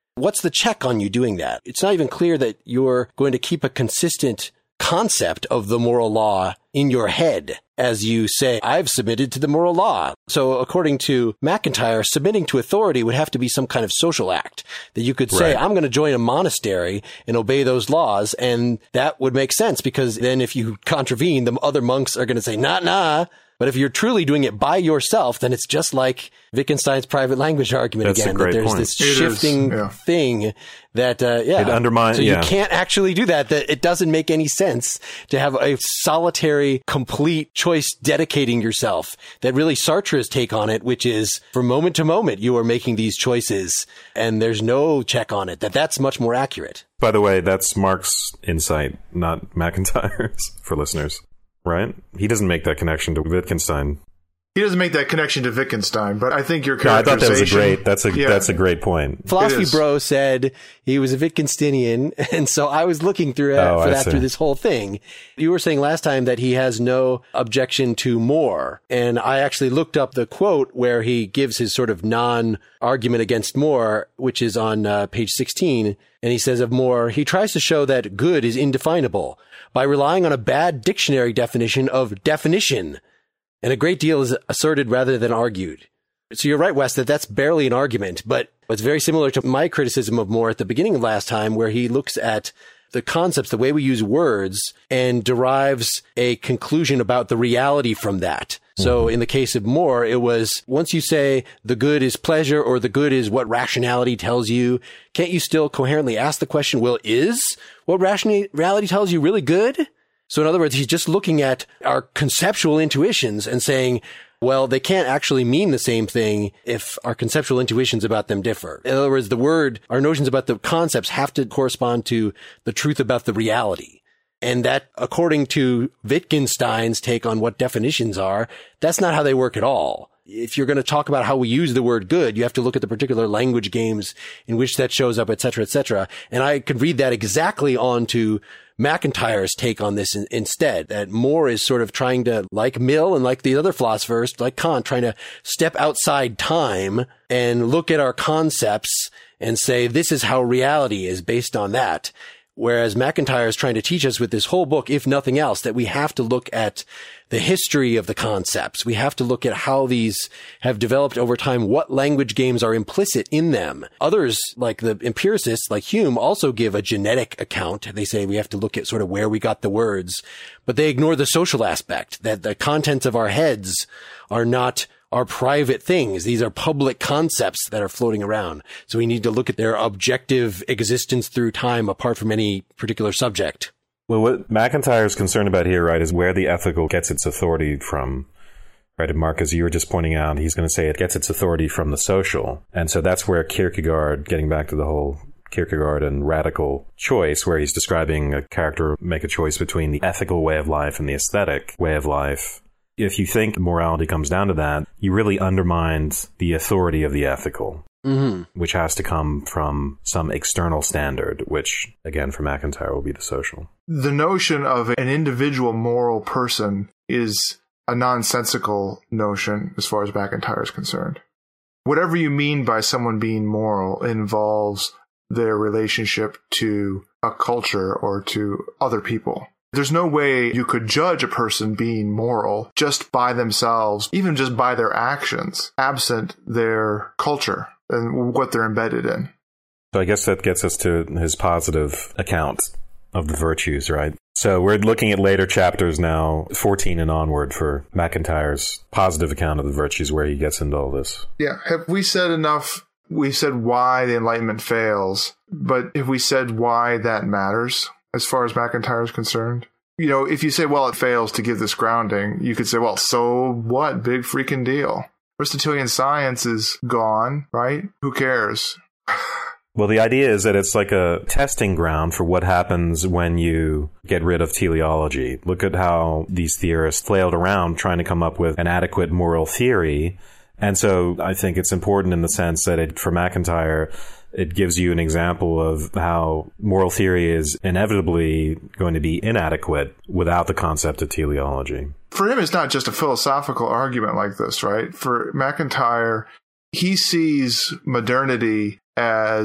What's the check on you doing that? It's not even clear that you're going to keep a consistent concept of the moral law in your head as you say, I've submitted to the moral law. So according to MacIntyre, submitting to authority would have to be some kind of social act that you could say, right. I'm going to join a monastery and obey those laws. And that would make sense because then if you contravene, the other monks are going to say, nah, nah. But if you're truly doing it by yourself, then it's just like Wittgenstein's private language argument That's again. A great that there's point. this It shifting is, yeah. thing that, uh, yeah. It undermines, So yeah. you can't actually do that. That it doesn't make any sense to have a solitary, complete choice dedicating yourself. That really Sartre's take on it, which is from moment to moment, you are making these choices and there's no check on it. That that's much more accurate. By the way, that's Mark's insight, not MacIntyre's for listeners. Right? He doesn't make that connection to Wittgenstein. He doesn't make that connection to Wittgenstein, but I think your No, I thought that was a characterization... great. That's a Yeah. that's a great point. Philosophy is. Bro said he was a Wittgensteinian, and so I was looking through Oh, for I that see. through this whole thing. You were saying last time that he has no objection to More, and I actually looked up the quote where he gives his sort of non-argument against More, which is on uh, page sixteen, and he says of More, he tries to show that good is indefinable by relying on a bad dictionary definition of definition. And a great deal is asserted rather than argued. So you're right, Wes, that that's barely an argument, but it's very similar to my criticism of More at the beginning of last time, where he looks at the concepts, the way we use words, and derives a conclusion about the reality from that. So in the case of More, it was once you say the good is pleasure or the good is what rationality tells you, can't you still coherently ask the question, well, is what rationality tells you really good? So in other words, he's just looking at our conceptual intuitions and saying, well, they can't actually mean the same thing if our conceptual intuitions about them differ. In other words, the word, our notions about the concepts have to correspond to the truth about the reality. And that, according to Wittgenstein's take on what definitions are, that's not how they work at all. If you're going to talk about how we use the word good, you have to look at the particular language games in which that shows up, et cetera, et cetera. And I could read that exactly onto MacIntyre's take on this in, instead, that More is sort of trying to, like Mill and like the other philosophers, like Kant, trying to step outside time and look at our concepts and say, this is how reality is based on that. Whereas MacIntyre is trying to teach us with this whole book, if nothing else, that we have to look at the history of the concepts. We have to look at how these have developed over time, what language games are implicit in them. Others, like the empiricists, like Hume, also give a genetic account. They say we have to look at sort of where we got the words, but they ignore the social aspect, that the contents of our heads are not are private things. These are public concepts that are floating around. So we need to look at their objective existence through time apart from any particular subject. Well, what MacIntyre is concerned about here, right, is where the ethical gets its authority from. Right, and Mark, as you were just pointing out, he's going to say it gets its authority from the social. And so that's where Kierkegaard, getting back to the whole Kierkegaard and radical choice, where he's describing a character make a choice between the ethical way of life and the aesthetic way of life. If you think morality comes down to that, you really undermine the authority of the ethical, mm-hmm. which has to come from some external standard, which, again, for MacIntyre will be the social. The notion of an individual moral person is a nonsensical notion as far as MacIntyre is concerned. Whatever you mean by someone being moral involves their relationship to a culture or to other people. There's no way you could judge a person being moral just by themselves, even just by their actions, absent their culture and what they're embedded in. So I guess that gets us to his positive account of the virtues, right? So we're looking at later chapters now, fourteen and onward, for MacIntyre's positive account of the virtues, where he gets into all this. Yeah. Have we said enough? We said why the Enlightenment fails, but have we said why that matters? As far as MacIntyre is concerned, you know, if you say, well, it fails to give this grounding, you could say, well, so what? Big freaking deal. Aristotelian science is gone, right? Who cares? Well, the idea is that it's like a testing ground for what happens when you get rid of teleology. Look at how these theorists flailed around trying to come up with an adequate moral theory. And so I think it's important in the sense that it, for MacIntyre, it gives you an example of how moral theory is inevitably going to be inadequate without the concept of teleology. For him, it's not just a philosophical argument like this, right? For MacIntyre, he sees modernity as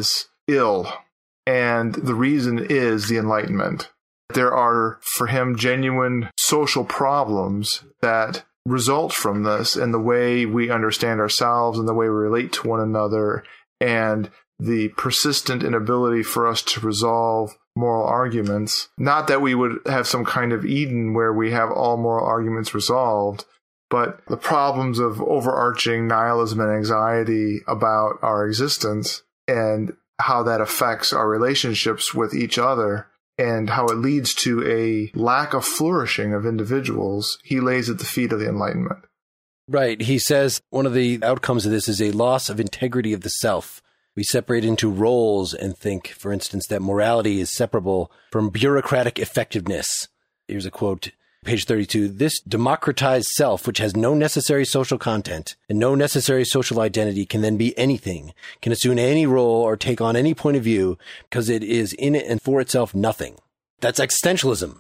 ill. And the reason is the Enlightenment. There are, for him, genuine social problems that result from this and the way we understand ourselves and the way we relate to one another, and the persistent inability for us to resolve moral arguments. Not that we would have some kind of Eden where we have all moral arguments resolved, but the problems of overarching nihilism and anxiety about our existence and how that affects our relationships with each other and how it leads to a lack of flourishing of individuals, he lays at the feet of the Enlightenment. Right. He says one of the outcomes of this is a loss of integrity of the self. We separate into roles and think, for instance, that morality is separable from bureaucratic effectiveness. Here's a quote, page thirty-two. This democratized self, which has no necessary social content and no necessary social identity, can then be anything, can assume any role or take on any point of view because it is in it and for itself nothing. That's existentialism.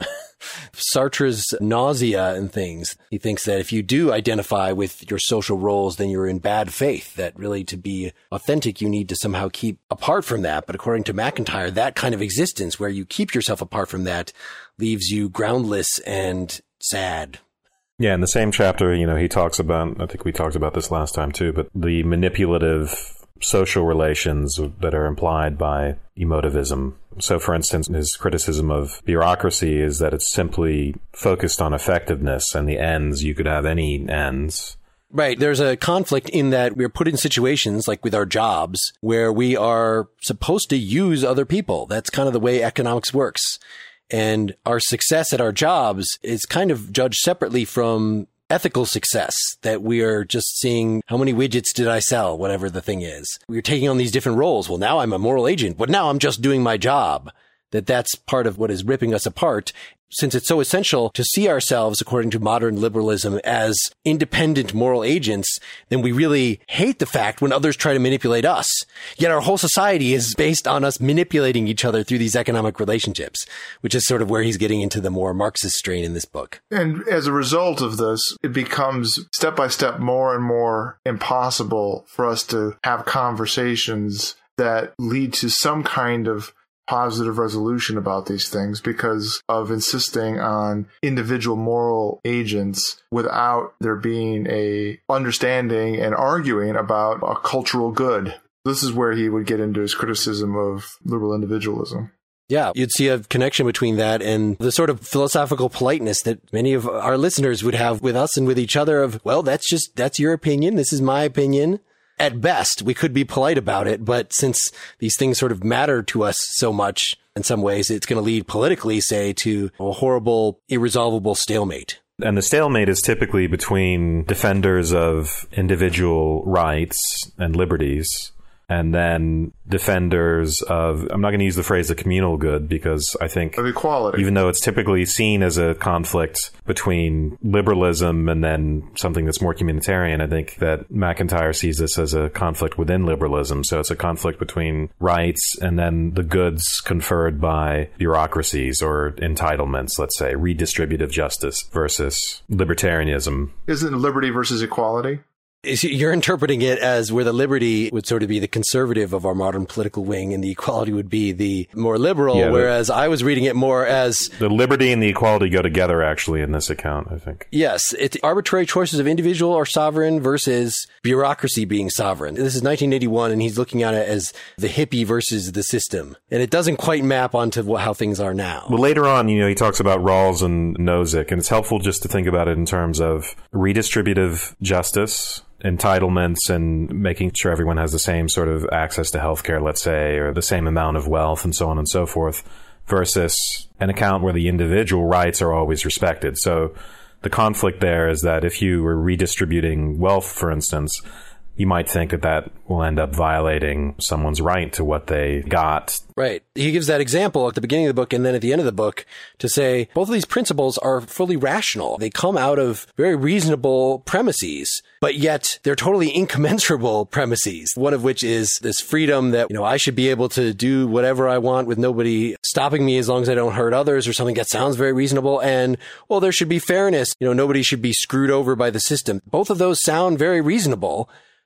Sartre's nausea and things. He thinks that if you do identify with your social roles, then you're in bad faith, that really to be authentic, you need to somehow keep apart from that. But according to MacIntyre, that kind of existence where you keep yourself apart from that leaves you groundless and sad. Yeah, in the same chapter, you know, he talks about, I think we talked about this last time too, but the manipulative social relations that are implied by emotivism. So, for instance, his criticism of bureaucracy is that it's simply focused on effectiveness and the ends. You could have any ends. Right. There's a conflict in that we're put in situations like with our jobs where we are supposed to use other people. That's kind of the way economics works. And our success at our jobs is kind of judged separately from ethical success, that we are just seeing how many widgets did I sell, whatever the thing is. We're taking on these different roles. Well, now I'm a moral agent, but now I'm just doing my job. That that's part of what is ripping us apart. Since it's so essential to see ourselves, according to modern liberalism, as independent moral agents, then we really hate the fact when others try to manipulate us. Yet our whole society is based on us manipulating each other through these economic relationships, which is sort of where he's getting into the more Marxist strain in this book. And as a result of this, it becomes step by step more and more impossible for us to have conversations that lead to some kind of positive resolution about these things because of insisting on individual moral agents without there being a understanding and arguing about a cultural good. This is where he would get into his criticism of liberal individualism. Yeah, you'd see a connection between that and the sort of philosophical politeness that many of our listeners would have with us and with each other of, well, that's just, that's your opinion. This is my opinion. At best, we could be polite about it, but since these things sort of matter to us so much in some ways, it's going to lead politically, say, to a horrible, irresolvable stalemate. And the stalemate is typically between defenders of individual rights and liberties and then defenders of, I'm not going to use the phrase the communal good because I think of equality, even though it's typically seen as a conflict between liberalism and then something that's more communitarian, I think that MacIntyre sees this as a conflict within liberalism. So it's a conflict between rights and then the goods conferred by bureaucracies or entitlements, let's say, redistributive justice versus libertarianism. Isn't it liberty versus equality? You're interpreting it as where the liberty would sort of be the conservative of our modern political wing and the equality would be the more liberal, yeah, whereas I was reading it more as... The liberty and the equality go together, actually, in this account, I think. Yes. It's arbitrary choices of individual or sovereign versus bureaucracy being sovereign. This is nineteen eighty-one, and he's looking at it as the hippie versus the system. And it doesn't quite map onto how things are now. Well, later on, you know, he talks about Rawls and Nozick, and it's helpful just to think about it in terms of redistributive justice, entitlements, and making sure everyone has the same sort of access to healthcare, let's say, or the same amount of wealth and so on and so forth, versus an account where the individual rights are always respected. So the conflict there is that if you were redistributing wealth, for instance, you might think that that will end up violating someone's right to what they got. Right. He gives that example at the beginning of the book and then at the end of the book to say both of these principles are fully rational. They come out of very reasonable premises, but yet they're totally incommensurable premises. One of which is this freedom that, you know, I should be able to do whatever I want with nobody stopping me as long as I don't hurt others or something that sounds very reasonable. And, well, there should be fairness. You know, nobody should be screwed over by the system. Both of those sound very reasonable.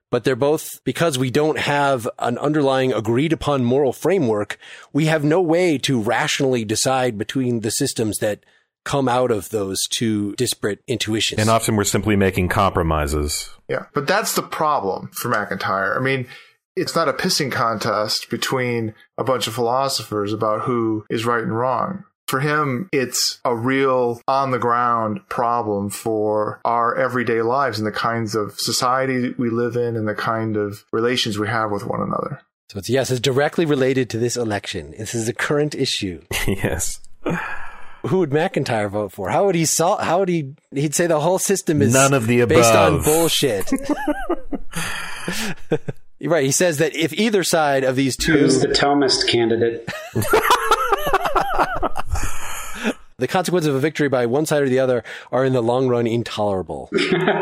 but they're both, because we don't have an underlying agreed upon moral framework, we have no way to rationally decide between the systems that come out of those two disparate intuitions. And often we're simply making compromises. Yeah, but that's the problem for MacIntyre. I mean, it's not a pissing contest between a bunch of philosophers about who is right and wrong. For him, it's a real on-the-ground problem for our everyday lives and the kinds of society we live in and the kind of relations we have with one another. So it's, yes, it's directly related to this election. This is a current issue. Yes. Who would MacIntyre vote for? How would he solve? How would he? He'd say the whole system is none of the above, based on bullshit. You're right. He says that if either side of these two, who's the Thomist candidate? The consequences of a victory by one side or the other are in the long run intolerable.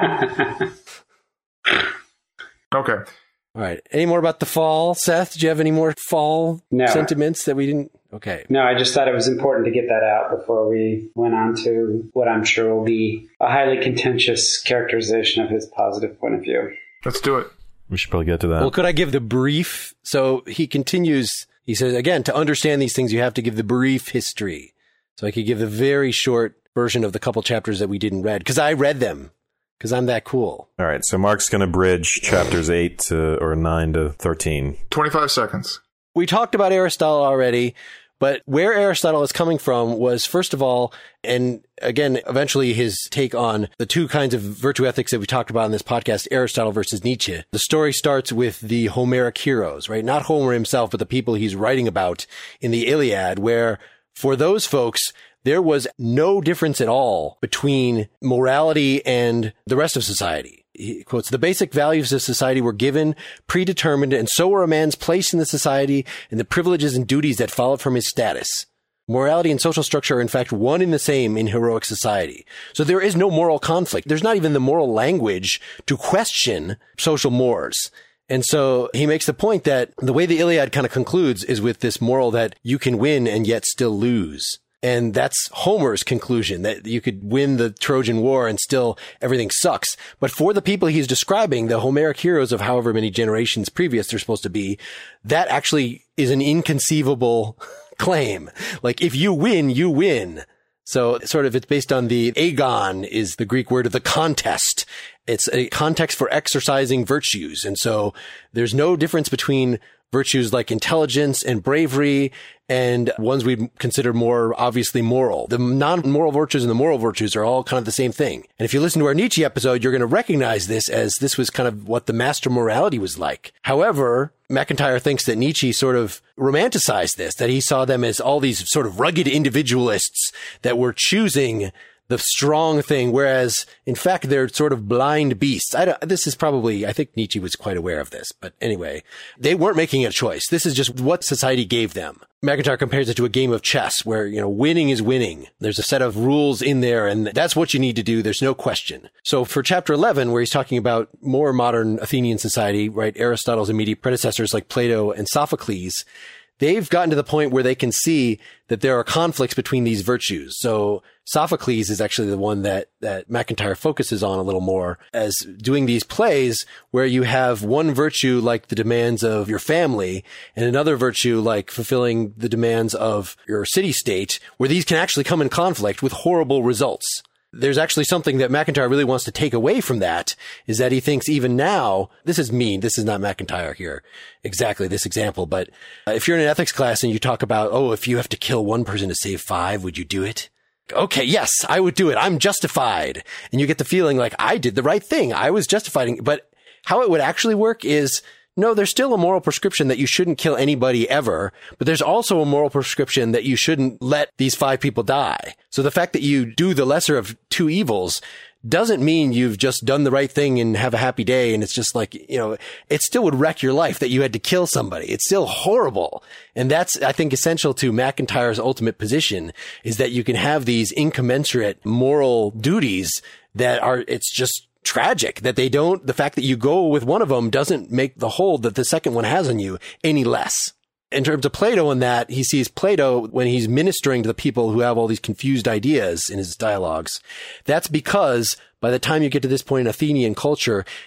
Okay. All right. Any more about the fall, Seth? Do you have any more fall no. sentiments that we didn't? Okay. No, I just thought it was important to get that out before we went on to what I'm sure will be a highly contentious characterization of his positive point of view. Let's do it. We should probably get to that. Well, could I give the brief? So he continues, he says, again, to understand these things, you have to give the brief history. So I could give the very short version of the couple chapters that we didn't read, because I read them, because I'm that cool. All right, so Mark's going to bridge chapters eight to, or nine to thirteen. twenty-five seconds. We talked about Aristotle already, but where Aristotle is coming from was, first of all, and again, eventually his take on the two kinds of virtue ethics that we talked about in this podcast, Aristotle versus Nietzsche. The story starts with the Homeric heroes, right? Not Homer himself, but the people he's writing about in the Iliad, where for those folks, there was no difference at all between morality and the rest of society. He quotes, the basic values of society were given, predetermined, and so were a man's place in the society and the privileges and duties that followed from his status. Morality and social structure are, in fact, one and the same in heroic society. So there is no moral conflict. There's not even the moral language to question social mores. And so he makes the point that the way the Iliad kind of concludes is with this moral that you can win and yet still lose. And that's Homer's conclusion, that you could win the Trojan War and still everything sucks. But for the people he's describing, the Homeric heroes of however many generations previous they're supposed to be, that actually is an inconceivable claim. Like, if you win, you win. So sort of it's based on the agon is the Greek word of the contest. It's a context for exercising virtues. And so there's no difference between virtues like intelligence and bravery and ones we consider more obviously moral. The non-moral virtues and the moral virtues are all kind of the same thing. And if you listen to our Nietzsche episode, you're going to recognize this as this was kind of what the master morality was like. However, MacIntyre thinks that Nietzsche sort of romanticized this, that he saw them as all these sort of rugged individualists that were choosing the strong thing, whereas in fact they're sort of blind beasts. I don't, this is probably, I think Nietzsche was quite aware of this, but anyway, they weren't making a choice. This is just what society gave them. MacIntyre compares it to a game of chess where, you know, winning is winning. There's a set of rules in there and that's what you need to do. There's no question. So for chapter eleven, where he's talking about more modern Athenian society, right? Aristotle's immediate predecessors like Plato and Sophocles, they've gotten to the point where they can see that there are conflicts between these virtues. So Sophocles is actually the one that, that MacIntyre focuses on a little more as doing these plays where you have one virtue like the demands of your family and another virtue like fulfilling the demands of your city-state, where these can actually come in conflict with horrible results. There's actually something that MacIntyre really wants to take away from that, is that he thinks even now, this is me, this is not MacIntyre here, exactly this example, but if you're in an ethics class and you talk about, oh, if you have to kill one person to save five, would you do it? Okay, yes, I would do it. I'm justified. And you get the feeling like I did the right thing. I was justifying. But how it would actually work is, no, there's still a moral prescription that you shouldn't kill anybody ever, but there's also a moral prescription that you shouldn't let these five people die. So the fact that you do the lesser of two evils doesn't mean you've just done the right thing and have a happy day. And it's just like, you know, it still would wreck your life that you had to kill somebody. It's still horrible. And that's, I think, essential to MacIntyre's ultimate position, is that you can have these incommensurate moral duties that are, it's just tragic that they don't, the fact that you go with one of them doesn't make the hold that the second one has on you any less. In terms of Plato and that, he sees Plato when he's ministering to the people who have all these confused ideas in his dialogues. That's because by the time you get to this point in Athenian culture,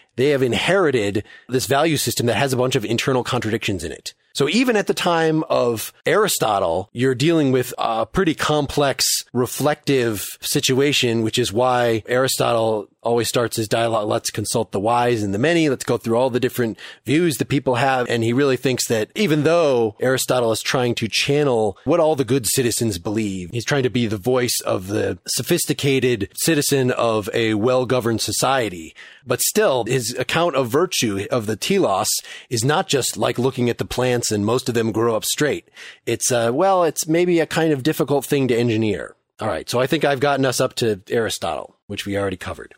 they have inherited this value system that has a bunch of internal contradictions in it. So even at the time of Aristotle, you're dealing with a pretty complex, reflective situation, which is why Aristotle always starts his dialogue, let's consult the wise and the many, let's go through all the different views that people have. And he really thinks that even though Aristotle is trying to channel what all the good citizens believe, he's trying to be the voice of the sophisticated citizen of a well-governed society. But still, his account of virtue, of the telos, is not just like looking at the plants and most of them grow up straight. It's, uh, well, it's maybe a kind of difficult thing to engineer. All right, so I think I've gotten us up to Aristotle, which we already covered.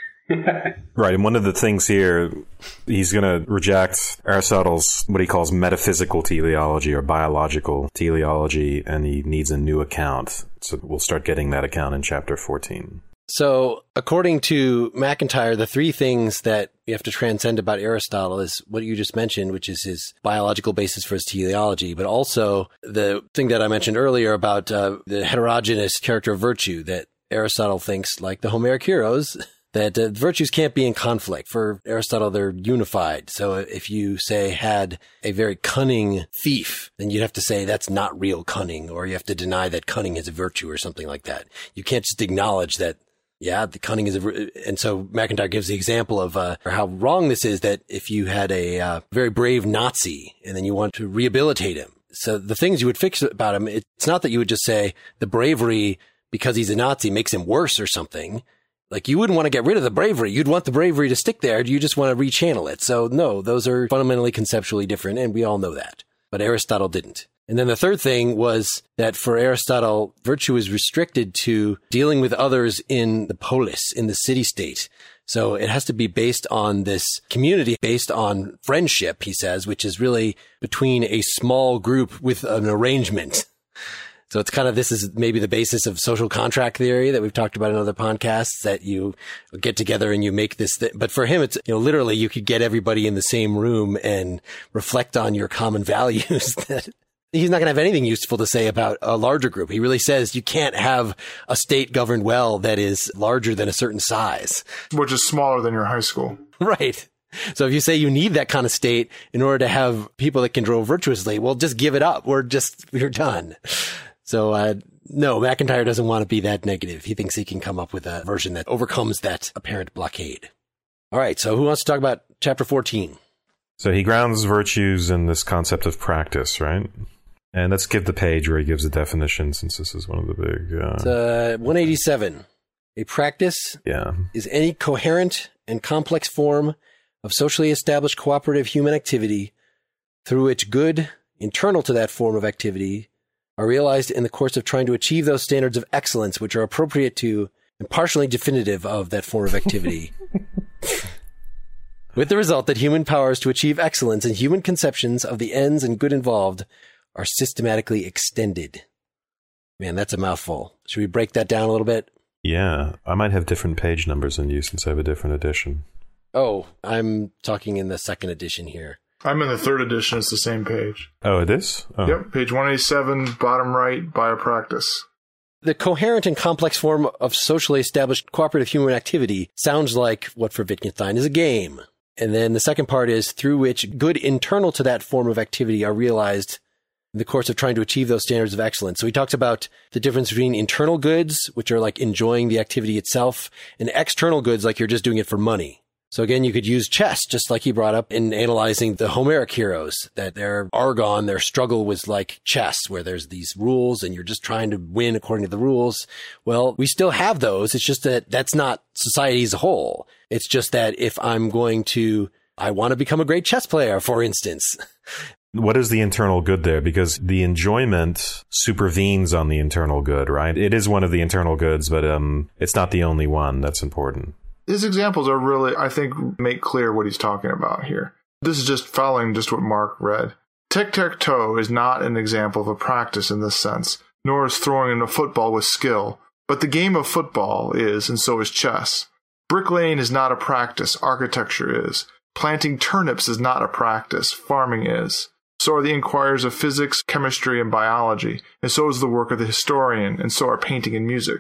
Right, and one of the things here, he's going to reject Aristotle's, what he calls metaphysical teleology or biological teleology, and he needs a new account. So we'll start getting that account in chapter fourteen. So according to MacIntyre, the three things that you have to transcend about Aristotle is what you just mentioned, which is his biological basis for his teleology, but also the thing that I mentioned earlier about uh, the heterogeneous character of virtue, that Aristotle thinks, like the Homeric heroes, that uh, virtues can't be in conflict. For Aristotle, they're unified. So if you, say, had a very cunning thief, then you'd have to say that's not real cunning, or you have to deny that cunning is a virtue or something like that. You can't just acknowledge that, yeah, the cunning is a... And so MacIntyre gives the example of uh, how wrong this is, that if you had a uh, very brave Nazi and then you want to rehabilitate him, so the things you would fix about him, it's not that you would just say the bravery, because he's a Nazi, makes him worse or something. Like, you wouldn't want to get rid of the bravery. You'd want the bravery to stick there. You just want to rechannel it. So no, those are fundamentally conceptually different, and we all know that. But Aristotle didn't. And then the third thing was that for Aristotle, virtue is restricted to dealing with others in the polis, in the city-state. So it has to be based on this community, based on friendship, he says, which is really between a small group with an arrangement. So it's kind of, this is maybe the basis of social contract theory that we've talked about in other podcasts, that you get together and you make this thing. But for him, it's, you know, literally you could get everybody in the same room and reflect on your common values. That he's not going to have anything useful to say about a larger group. He really says you can't have a state governed well that is larger than a certain size. Which is smaller than your high school. Right. So if you say you need that kind of state in order to have people that can grow virtuously, well, just give it up. We're just, we're done. So, uh, no, MacIntyre doesn't want to be that negative. He thinks he can come up with a version that overcomes that apparent blockade. All right, so who wants to talk about chapter fourteen? So he grounds virtues in this concept of practice, right? And let's give the page where he gives the definition, since this is one of the big... Uh... It's uh, one eighty-seven. A practice yeah. is any coherent and complex form of socially established cooperative human activity through which good, internal to that form of activity, are realized in the course of trying to achieve those standards of excellence which are appropriate to and partially definitive of that form of activity. With the result that human powers to achieve excellence and human conceptions of the ends and good involved are systematically extended. Man, that's a mouthful. Should we break that down a little bit? Yeah, I might have different page numbers than you since I have a different edition. Oh, I'm talking in the second edition here. I'm in the third edition. It's the same page. Oh, it is? Oh. Yep, page one eighty-seven, bottom right, biopractice. The coherent and complex form of socially established cooperative human activity sounds like what for Wittgenstein is a game. And then the second part is through which good internal to that form of activity are realized in the course of trying to achieve those standards of excellence. So he talks about the difference between internal goods, which are like enjoying the activity itself, and external goods, like you're just doing it for money. So again, you could use chess, just like he brought up in analyzing the Homeric heroes, that their argon, their struggle was like chess, where there's these rules and you're just trying to win according to the rules. Well, we still have those. It's just that that's not society as a whole. It's just that if I'm going to, I want to become a great chess player, for instance. What is the internal good there? Because the enjoyment supervenes on the internal good, right? It is one of the internal goods, but um, it's not the only one that's important. His examples are really, I think, make clear what he's talking about here. This is just following just what Mark read. Tic-tac-toe is not an example of a practice in this sense, nor is throwing in a football with skill. But the game of football is, and so is chess. Bricklaying is not a practice, architecture is. Planting turnips is not a practice, farming is. So are the inquirers of physics, chemistry, and biology, and so is the work of the historian, and so are painting and music.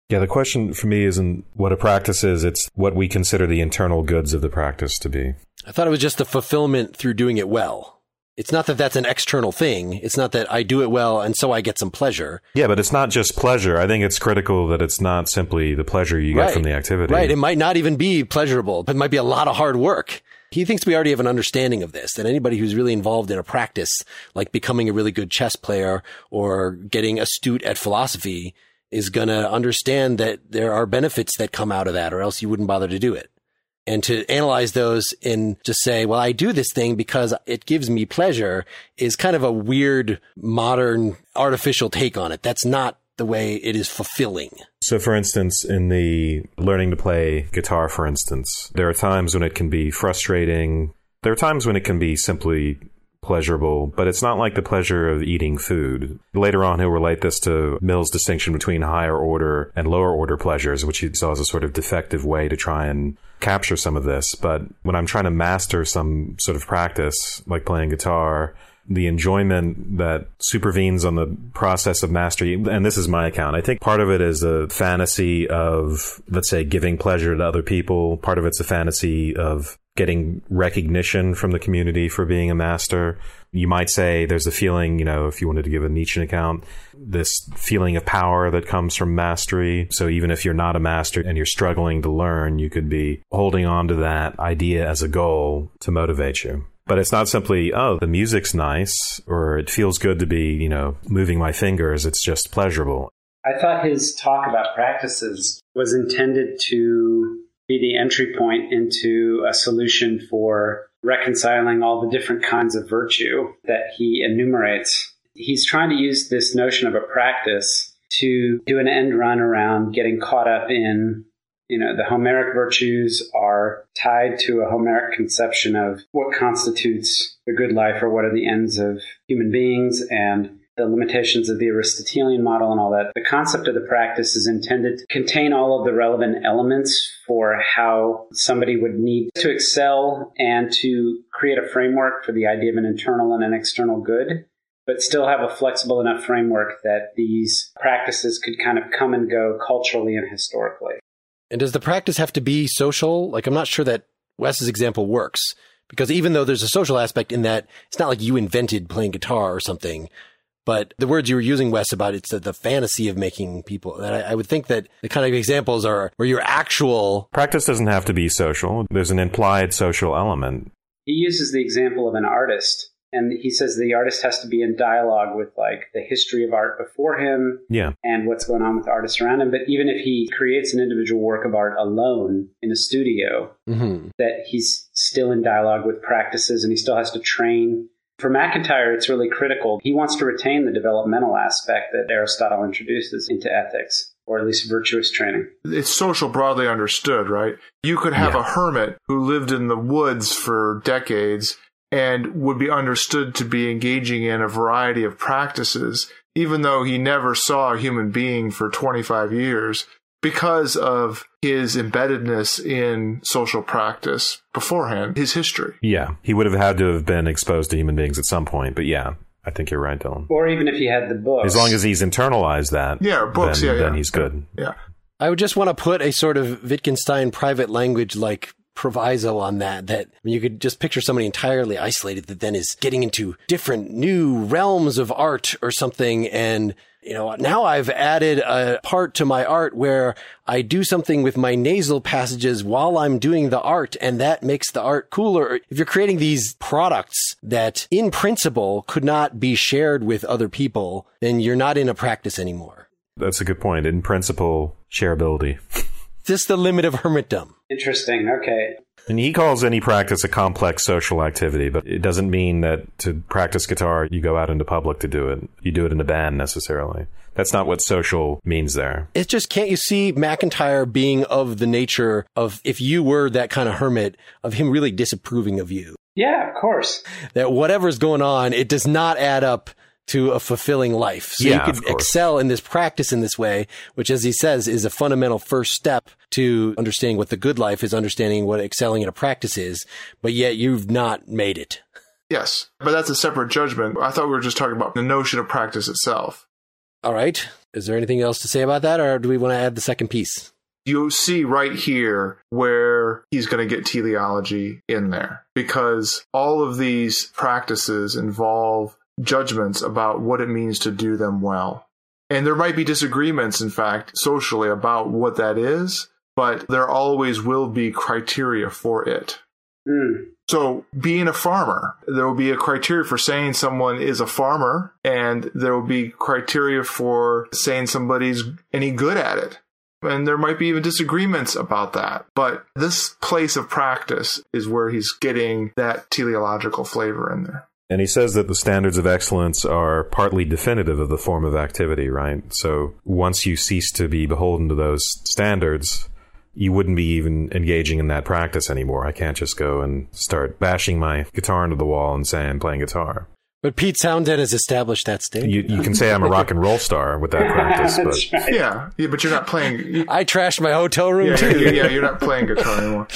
Yeah, the question for me isn't what a practice is, it's what we consider the internal goods of the practice to be. I thought it was just the fulfillment through doing it well. It's not that that's an external thing. It's not that I do it well and so I get some pleasure. Yeah, but it's not just pleasure. I think it's critical that it's not simply the pleasure you get right. from the activity. Right. It might not even be pleasurable, but it might be a lot of hard work. He thinks we already have an understanding of this, that anybody who's really involved in a practice, like becoming a really good chess player or getting astute at philosophy, is going to understand that there are benefits that come out of that, or else you wouldn't bother to do it. And to analyze those and just say, well, I do this thing because it gives me pleasure is kind of a weird, modern, artificial take on it. That's not the way it is fulfilling. So, for instance, in the learning to play guitar, for instance, there are times when it can be frustrating. There are times when it can be simply pleasurable, but it's not like the pleasure of eating food. Later on, he'll relate this to Mill's distinction between higher order and lower order pleasures, which he saw as a sort of defective way to try and capture some of this. But when I'm trying to master some sort of practice, like playing guitar, the enjoyment that supervenes on the process of mastery, and this is my account, I think part of it is a fantasy of, let's say, giving pleasure to other people. Part of it's a fantasy of getting recognition from the community for being a master. You might say there's a feeling, you know, if you wanted to give a Nietzschean account, this feeling of power that comes from mastery. So even if you're not a master and you're struggling to learn, you could be holding on to that idea as a goal to motivate you. But it's not simply, oh, the music's nice, or it feels good to be, you know, moving my fingers. It's just pleasurable. I thought his talk about practices was intended to be the entry point into a solution for reconciling all the different kinds of virtue that he enumerates. He's trying to use this notion of a practice to do an end run around getting caught up in, you know, the Homeric virtues are tied to a Homeric conception of what constitutes the good life, or what are the ends of human beings, and the limitations of the Aristotelian model and all that. The concept of the practice is intended to contain all of the relevant elements for how somebody would need to excel and to create a framework for the idea of an internal and an external good, but still have a flexible enough framework that these practices could kind of come and go culturally and historically. And does the practice have to be social? Like, I'm not sure that Wes's example works, because even though there's a social aspect in that, it's not like you invented playing guitar or something. But the words you were using, Wes, about it's the, the fantasy of making people. That I, I would think that the kind of examples are where your actual practice doesn't have to be social. There's an implied social element. He uses the example of an artist, and he says the artist has to be in dialogue with like the history of art before him, yeah, and what's going on with artists around him. But even if he creates an individual work of art alone in a studio, mm-hmm. that he's still in dialogue with practices, and he still has to train. For MacIntyre, it's really critical. He wants to retain the developmental aspect that Aristotle introduces into ethics, or at least virtuous training. It's social broadly understood, right? You could have yeah. a hermit who lived in the woods for decades and would be understood to be engaging in a variety of practices, even though he never saw a human being for twenty-five years, because of his embeddedness in social practice beforehand, his history. Yeah, he would have had to have been exposed to human beings at some point, but yeah, I think you're right, Dylan. Or even if he had the books. As long as he's internalized that, yeah, books, then, yeah, then yeah. he's good. Yeah. I would just want to put a sort of Wittgenstein private language like proviso on that, that I mean, you could just picture somebody entirely isolated that then is getting into different new realms of art or something. And, you know, now I've added a part to my art where I do something with my nasal passages while I'm doing the art, and that makes the art cooler. If you're creating these products that in principle could not be shared with other people, then you're not in a practice anymore. That's a good point. In principle, shareability. Just the limit of hermitdom. Interesting. Okay. And he calls any practice a complex social activity, but it doesn't mean that to practice guitar, you go out into public to do it. You do it in a band necessarily. That's not what social means there. It's just, can't you see MacIntyre being of the nature of, if you were that kind of hermit, of him really disapproving of you? Yeah, of course. That whatever's going on, it does not add up to a fulfilling life. So yeah, you could excel in this practice in this way, which, as he says, is a fundamental first step to understanding what the good life is, understanding what excelling in a practice is, but yet you've not made it. Yes, but that's a separate judgment. I thought we were just talking about the notion of practice itself. All right. Is there anything else to say about that, or do we want to add the second piece? You see right here where he's going to get teleology in there, because all of these practices involve judgments about what it means to do them well. And there might be disagreements, in fact, socially about what that is, but there always will be criteria for it. Mm. So being a farmer, there will be a criteria for saying someone is a farmer, and there will be criteria for saying somebody's any good at it. And there might be even disagreements about that. But this place of practice is where he's getting that teleological flavor in there. And he says that the standards of excellence are partly definitive of the form of activity, right? So once you cease to be beholden to those standards, you wouldn't be even engaging in that practice anymore. I can't just go and start bashing my guitar into the wall and say I'm playing guitar. But Pete Townsend has established that state. You, you can say I'm a rock and roll star with that practice. But Right. Yeah, yeah, but you're not playing. You, I trashed my hotel room yeah, too. yeah, yeah, you're not playing guitar anymore.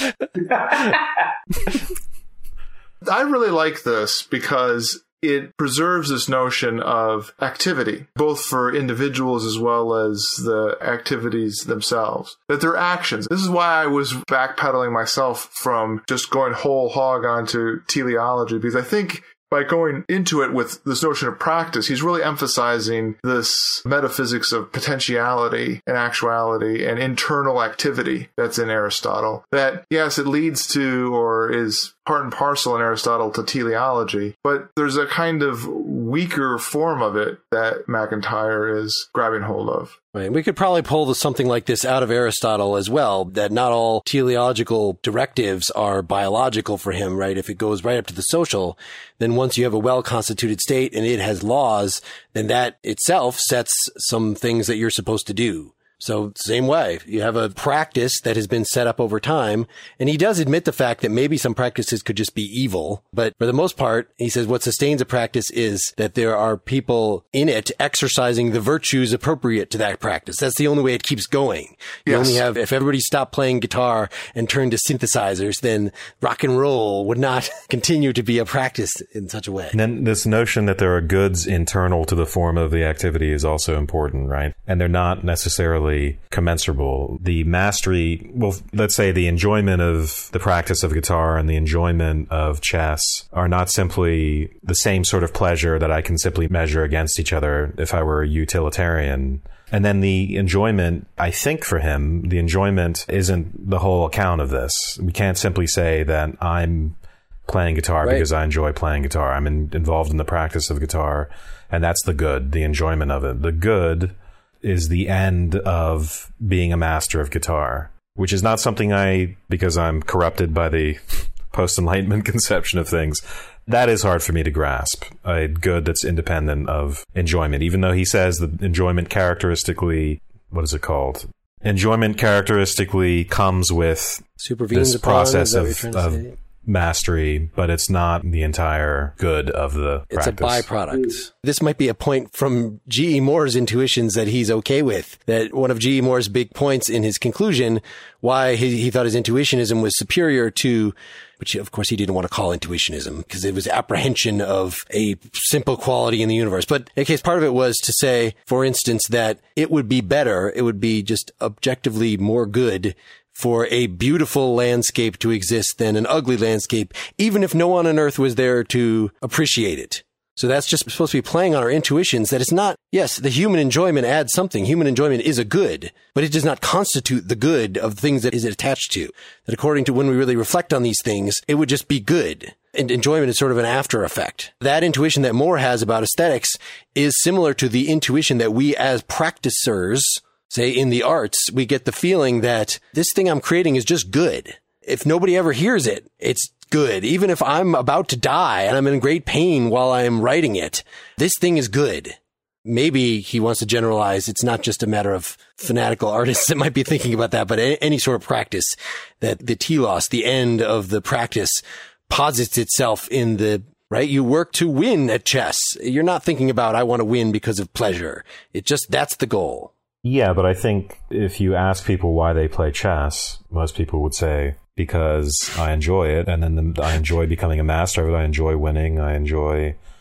I really like this because it preserves this notion of activity, both for individuals as well as the activities themselves, that they're actions. This is why I was backpedaling myself from just going whole hog onto teleology, because I think by going into it with this notion of practice, he's really emphasizing this metaphysics of potentiality and actuality and internal activity that's in Aristotle. That, yes, it leads to, or is part and parcel in Aristotle, to teleology, but there's a kind of weaker form of it that MacIntyre is grabbing hold of. Right. We could probably pull something like this out of Aristotle as well, that not all teleological directives are biological for him, right? If it goes right up to the social, then once you have a well-constituted state and it has laws, then that itself sets some things that you're supposed to do. So same way, you have a practice that has been set up over time. And he does admit the fact that maybe some practices could just be evil. But for the most part, he says what sustains a practice is that there are people in it exercising the virtues appropriate to that practice. That's the only way it keeps going. You Yes. only have, if everybody stopped playing guitar and turned to synthesizers, then rock and roll would not continue to be a practice in such a way. And then this notion that there are goods internal to the form of the activity is also important, right? And they're not necessarily commensurable. The mastery, well, let's say the enjoyment of the practice of guitar and the enjoyment of chess are not simply the same sort of pleasure that I can simply measure against each other if I were a utilitarian. And then the enjoyment, I think for him, the enjoyment isn't the whole account of this. We can't simply say that I'm playing guitar Right. because I enjoy playing guitar. I'm in, involved in the practice of guitar, and that's the good, the enjoyment of it. The good is the end of being a master of guitar, which is not something I, because I'm corrupted by the post-Enlightenment conception of things, that is hard for me to grasp. A good that's independent of enjoyment, even though he says that enjoyment characteristically, what is it called? Enjoyment characteristically comes with Supervenes this upon, process is that what of, you're trying to of say? mastery, but it's not the entire good of the It's practice. a byproduct. This might be a point from G E. Moore's intuitions that he's okay with. That one of G E. Moore's big points in his conclusion, why he, he thought his intuitionism was superior to, which of course he didn't want to call intuitionism because it was apprehension of a simple quality in the universe. But in case part of it was to say, for instance, that it would be better, it would be just objectively more good for a beautiful landscape to exist than an ugly landscape, even if no one on earth was there to appreciate it. So that's just supposed to be playing on our intuitions that it's not, yes, the human enjoyment adds something. Human enjoyment is a good, but it does not constitute the good of things that is attached to. That according to when we really reflect on these things, it would just be good. And enjoyment is sort of an after effect. That intuition that Moore has about aesthetics is similar to the intuition that we as practicers, say in the arts, we get the feeling that this thing I'm creating is just good. If nobody ever hears it, it's good. Even if I'm about to die and I'm in great pain while I'm writing it, this thing is good. Maybe he wants to generalize. It's not just a matter of fanatical artists that might be thinking about that, but any sort of practice that the telos, the end of the practice, posits itself in the right? You work to win at chess. You're not thinking about, I want to win because of pleasure. It just, that's the goal. Yeah, but I think if you ask people why they play chess, most people would say, because I enjoy it, and then the, I enjoy becoming a master of it, I enjoy winning, I enjoy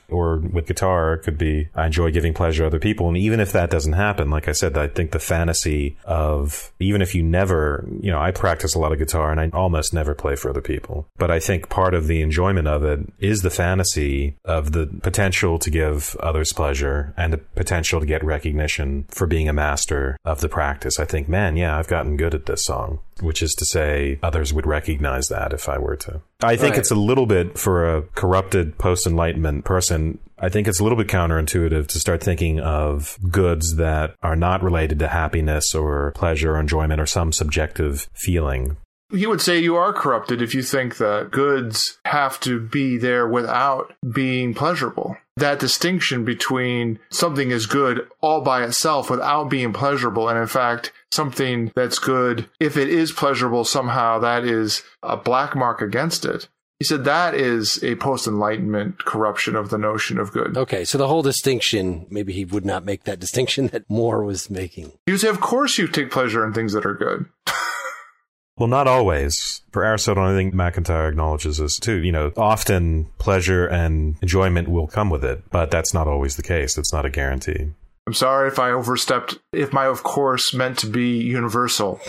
Or with guitar, it could be, I enjoy giving pleasure to other people. And even if that doesn't happen, like I said, I think the fantasy of, even if you never, you know, I practice a lot of guitar and I almost never play for other people. But I think part of the enjoyment of it is the fantasy of the potential to give others pleasure and the potential to get recognition for being a master of the practice. I think, man, yeah, I've gotten good at this song, which is to say others would recognize that if I were to. I think right. It's a little bit, for a corrupted post-Enlightenment person, I think it's a little bit counterintuitive to start thinking of goods that are not related to happiness or pleasure or enjoyment or some subjective feeling. He would say you are corrupted if you think that goods have to be there without being pleasurable. That distinction between something is good all by itself without being pleasurable, and in fact, something that's good, if it is pleasurable somehow, that is a black mark against it. He said that is a post-Enlightenment corruption of the notion of good. Okay, so the whole distinction, maybe he would not make that distinction that Moore was making. He would say, of course you take pleasure in things that are good. Well, not always. For Aristotle, I think MacIntyre acknowledges this too. You know, often pleasure and enjoyment will come with it, but that's not always the case. It's not a guarantee. I'm sorry if I overstepped, if my of course meant to be universal.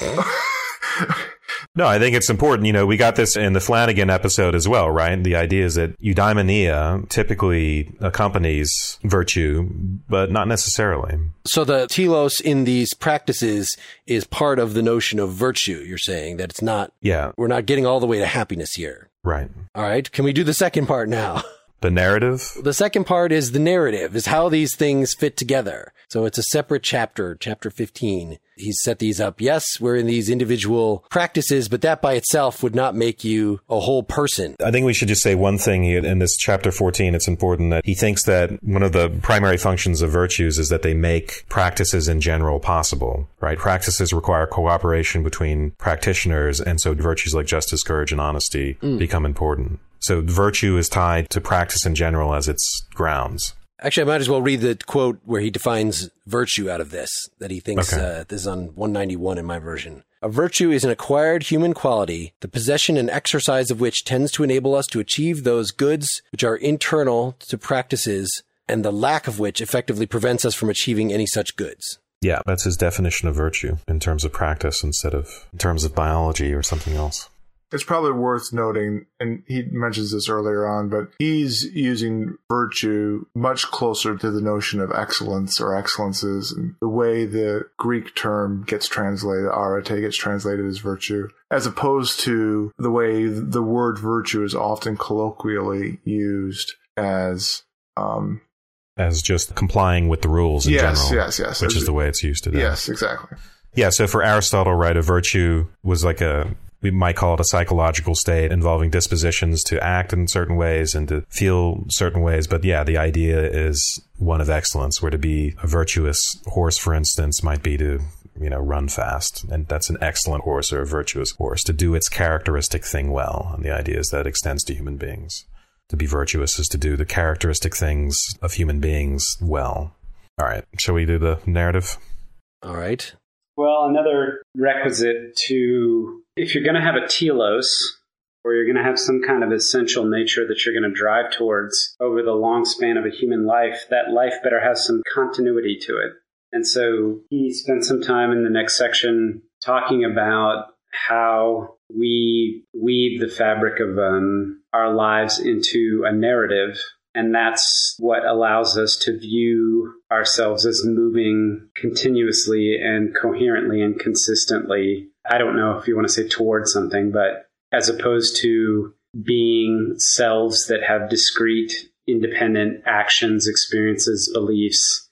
No, I think it's important. You know, we got this in the Flanagan episode as well, right? The idea is that eudaimonia typically accompanies virtue, but not necessarily. So the telos in these practices is part of the notion of virtue, you're saying, that it's not, yeah, we're not getting all the way to happiness here. Right. All right. Can we do the second part now? The narrative? The second part is the narrative, is how these things fit together. So it's a separate chapter, chapter fifteen. He's set these up. Yes, we're in these individual practices, but that by itself would not make you a whole person. I think we should just say one thing here. In this chapter fourteen, it's important that he thinks that one of the primary functions of virtues is that they make practices in general possible, right? Practices require cooperation between practitioners, and so virtues like justice, courage, and honesty mm. become important. So virtue is tied to practice in general as its grounds. Actually, I might as well read the quote where he defines virtue out of this, that he thinks, okay. uh, this is on one ninety-one in my version. A virtue is an acquired human quality, the possession and exercise of which tends to enable us to achieve those goods which are internal to practices, and the lack of which effectively prevents us from achieving any such goods. Yeah, that's his definition of virtue in terms of practice instead of in terms of biology or something else. It's probably worth noting, and he mentions this earlier on, but he's using virtue much closer to the notion of excellence or excellences, and the way the Greek term gets translated, arete, gets translated as virtue, as opposed to the way the word virtue is often colloquially used as... Um, as just complying with the rules in yes, general. Yes, yes, yes. Which is the way it's used today. Yes, exactly. Yeah, so for Aristotle, right, a virtue was like a... we might call it a psychological state involving dispositions to act in certain ways and to feel certain ways. But yeah, the idea is one of excellence, where to be a virtuous horse, for instance, might be to, you know, run fast. And that's an excellent horse or a virtuous horse, to do its characteristic thing well. And the idea is that extends to human beings. To be virtuous is to do the characteristic things of human beings well. All right. Shall we do the narrative? All right. Well, another requisite to, if you're going to have a telos, or you're going to have some kind of essential nature that you're going to drive towards over the long span of a human life, that life better have some continuity to it. And so he spent some time in the next section talking about how we weave the fabric of um, our lives into a narrative. And that's what allows us to view ourselves as moving continuously and coherently and consistently. I don't know if you want to say towards something, but as opposed to being selves that have discrete, independent actions, experiences, beliefs.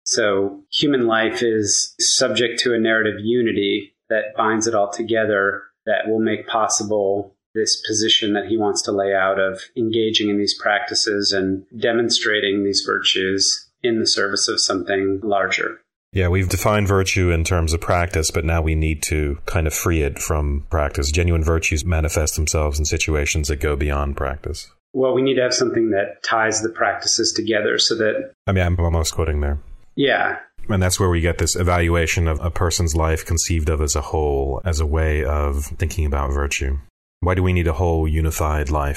So human life is subject to a narrative unity that binds it all together, that will make possible this position that he wants to lay out of engaging in these practices and demonstrating these virtues in the service of something larger. Yeah, we've defined virtue in terms of practice, but now we need to kind of free it from practice. Genuine virtues manifest themselves in situations that go beyond practice. Well, we need to have something that ties the practices together so that... I mean, I'm almost quoting there. Yeah. And that's where we get this evaluation of a person's life conceived of as a whole, as a way of thinking about virtue. Why do we need a whole unified life?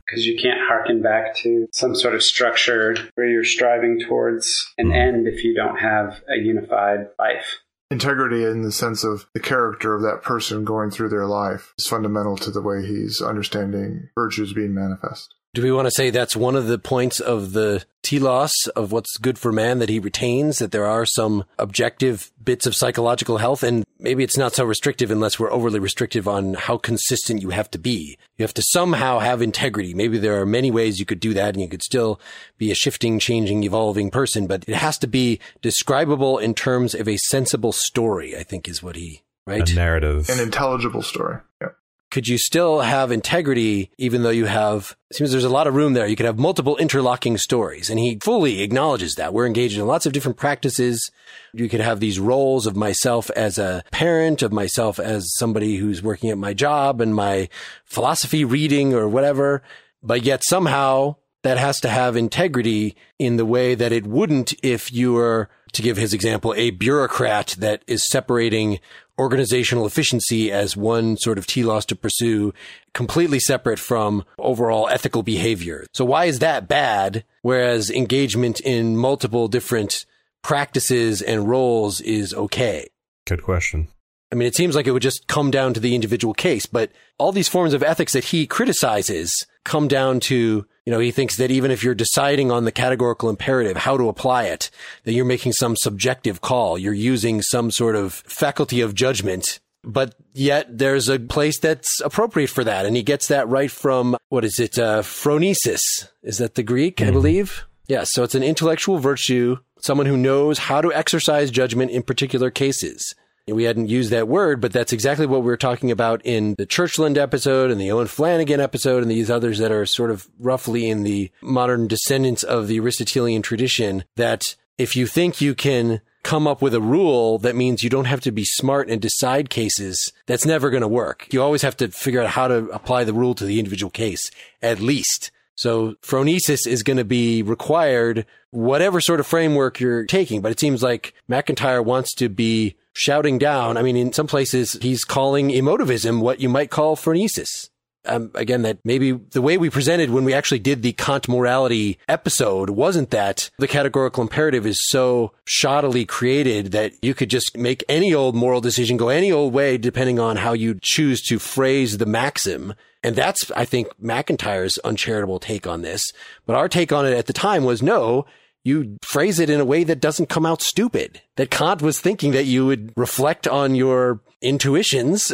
because you can't harken back to some sort of structure where you're striving towards an end if you don't have a unified life. Integrity in the sense of the character of that person going through their life is fundamental to the way he's understanding virtues being manifest. Do we want to say that's one of the points of the telos of what's good for man, that he retains, that there are some objective bits of psychological health? And maybe it's not so restrictive unless we're overly restrictive on how consistent you have to be. You have to somehow have integrity. Maybe there are many ways you could do that and you could still be a shifting, changing, evolving person, but it has to be describable in terms of a sensible story, I think is what he, right? A narrative. An intelligible story. Yeah. Could you still have integrity even though you have, it seems there's a lot of room there. You could have multiple interlocking stories. And he fully acknowledges that. We're engaged in lots of different practices. You could have these roles of myself as a parent, of myself as somebody who's working at my job and my philosophy reading or whatever. But yet somehow that has to have integrity in the way that it wouldn't if you were, to give his example, a bureaucrat that is separating organizational efficiency as one sort of telos to pursue, completely separate from overall ethical behavior. So why is that bad, whereas engagement in multiple different practices and roles is okay? Good question. I mean, it seems like it would just come down to the individual case, but all these forms of ethics that he criticizes come down to, you know, he thinks that even if you're deciding on the categorical imperative, how to apply it, that you're making some subjective call. You're using some sort of faculty of judgment, but yet there's a place that's appropriate for that. And he gets that right from, what is it, uh, phronesis? Is that the Greek, mm-hmm. I believe? Yeah, so it's an intellectual virtue, someone who knows how to exercise judgment in particular cases. We hadn't used that word, but that's exactly what we were talking about in the Churchland episode and the Owen Flanagan episode and these others that are sort of roughly in the modern descendants of the Aristotelian tradition, that if you think you can come up with a rule that means you don't have to be smart and decide cases, that's never going to work. You always have to figure out how to apply the rule to the individual case, at least. So phronesis is going to be required, whatever sort of framework you're taking. But it seems like MacIntyre wants to be shouting down. I mean, in some places, he's calling emotivism what you might call phronesis. Um, again, that maybe the way we presented when we actually did the Kant morality episode wasn't that the categorical imperative is so shoddily created that you could just make any old moral decision go any old way depending on how you choose to phrase the maxim. And that's, I think, MacIntyre's uncharitable take on this. But our take on it at the time was, no, you phrase it in a way that doesn't come out stupid. That Kant was thinking that you would reflect on your intuitions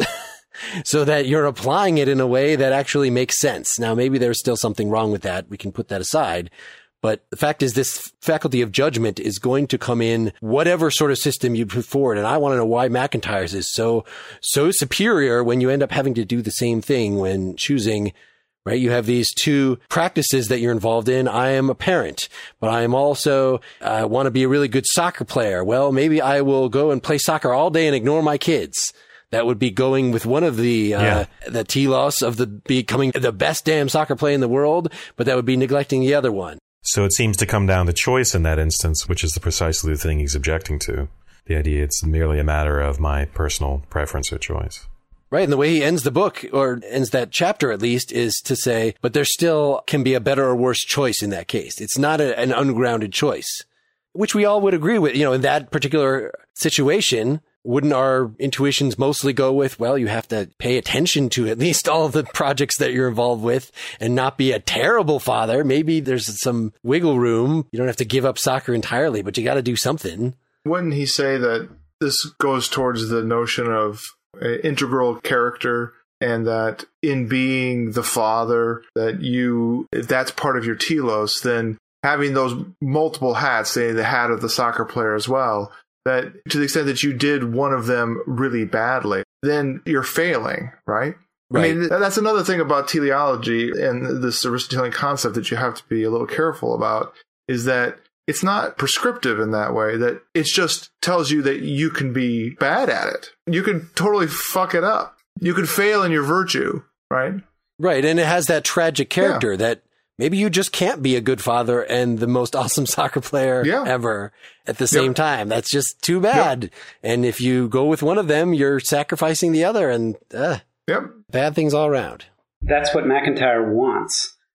so that you're applying it in a way that actually makes sense. Now, maybe there's still something wrong with that. We can put that aside. But the fact is, this faculty of judgment is going to come in whatever sort of system you put forward. And I want to know why MacIntyre's is so, so superior when you end up having to do the same thing when choosing, right? You have these two practices that you're involved in. I am a parent, but I am also, I uh, want to be a really good soccer player. Well, maybe I will go and play soccer all day and ignore my kids. That would be going with one of the, uh, yeah. the telos of the becoming the best damn soccer player in the world, but that would be neglecting the other one. So it seems to come down to choice in that instance, which is the precisely the thing he's objecting to. The idea it's merely a matter of my personal preference or choice. Right. And the way he ends the book, or ends that chapter at least, is to say, but there still can be a better or worse choice in that case. It's not a, an ungrounded choice, which we all would agree with. You know, in that particular situation, wouldn't our intuitions mostly go with, well, you have to pay attention to at least all of the projects that you're involved with and not be a terrible father? Maybe there's some wiggle room. You don't have to give up soccer entirely, but you got to do something. Wouldn't he say that this goes towards the notion of an integral character, and that in being the father, that you, if that's part of your telos, then having those multiple hats, say the hat of the soccer player as well, that to the extent that you did one of them really badly, then you're failing, right? Right. I mean, that's another thing about teleology and this Aristotelian concept that you have to be a little careful about, is that it's not prescriptive in that way, that it just tells you that you can be bad at it. You can totally fuck it up. You can fail in your virtue, right? Right. And it has that tragic character yeah. that maybe you just can't be a good father and the most awesome soccer player yeah. ever at the same yep. time. That's just too bad. Yep. And if you go with one of them, you're sacrificing the other, and uh, yep. bad things all around. That's what MacIntyre wants.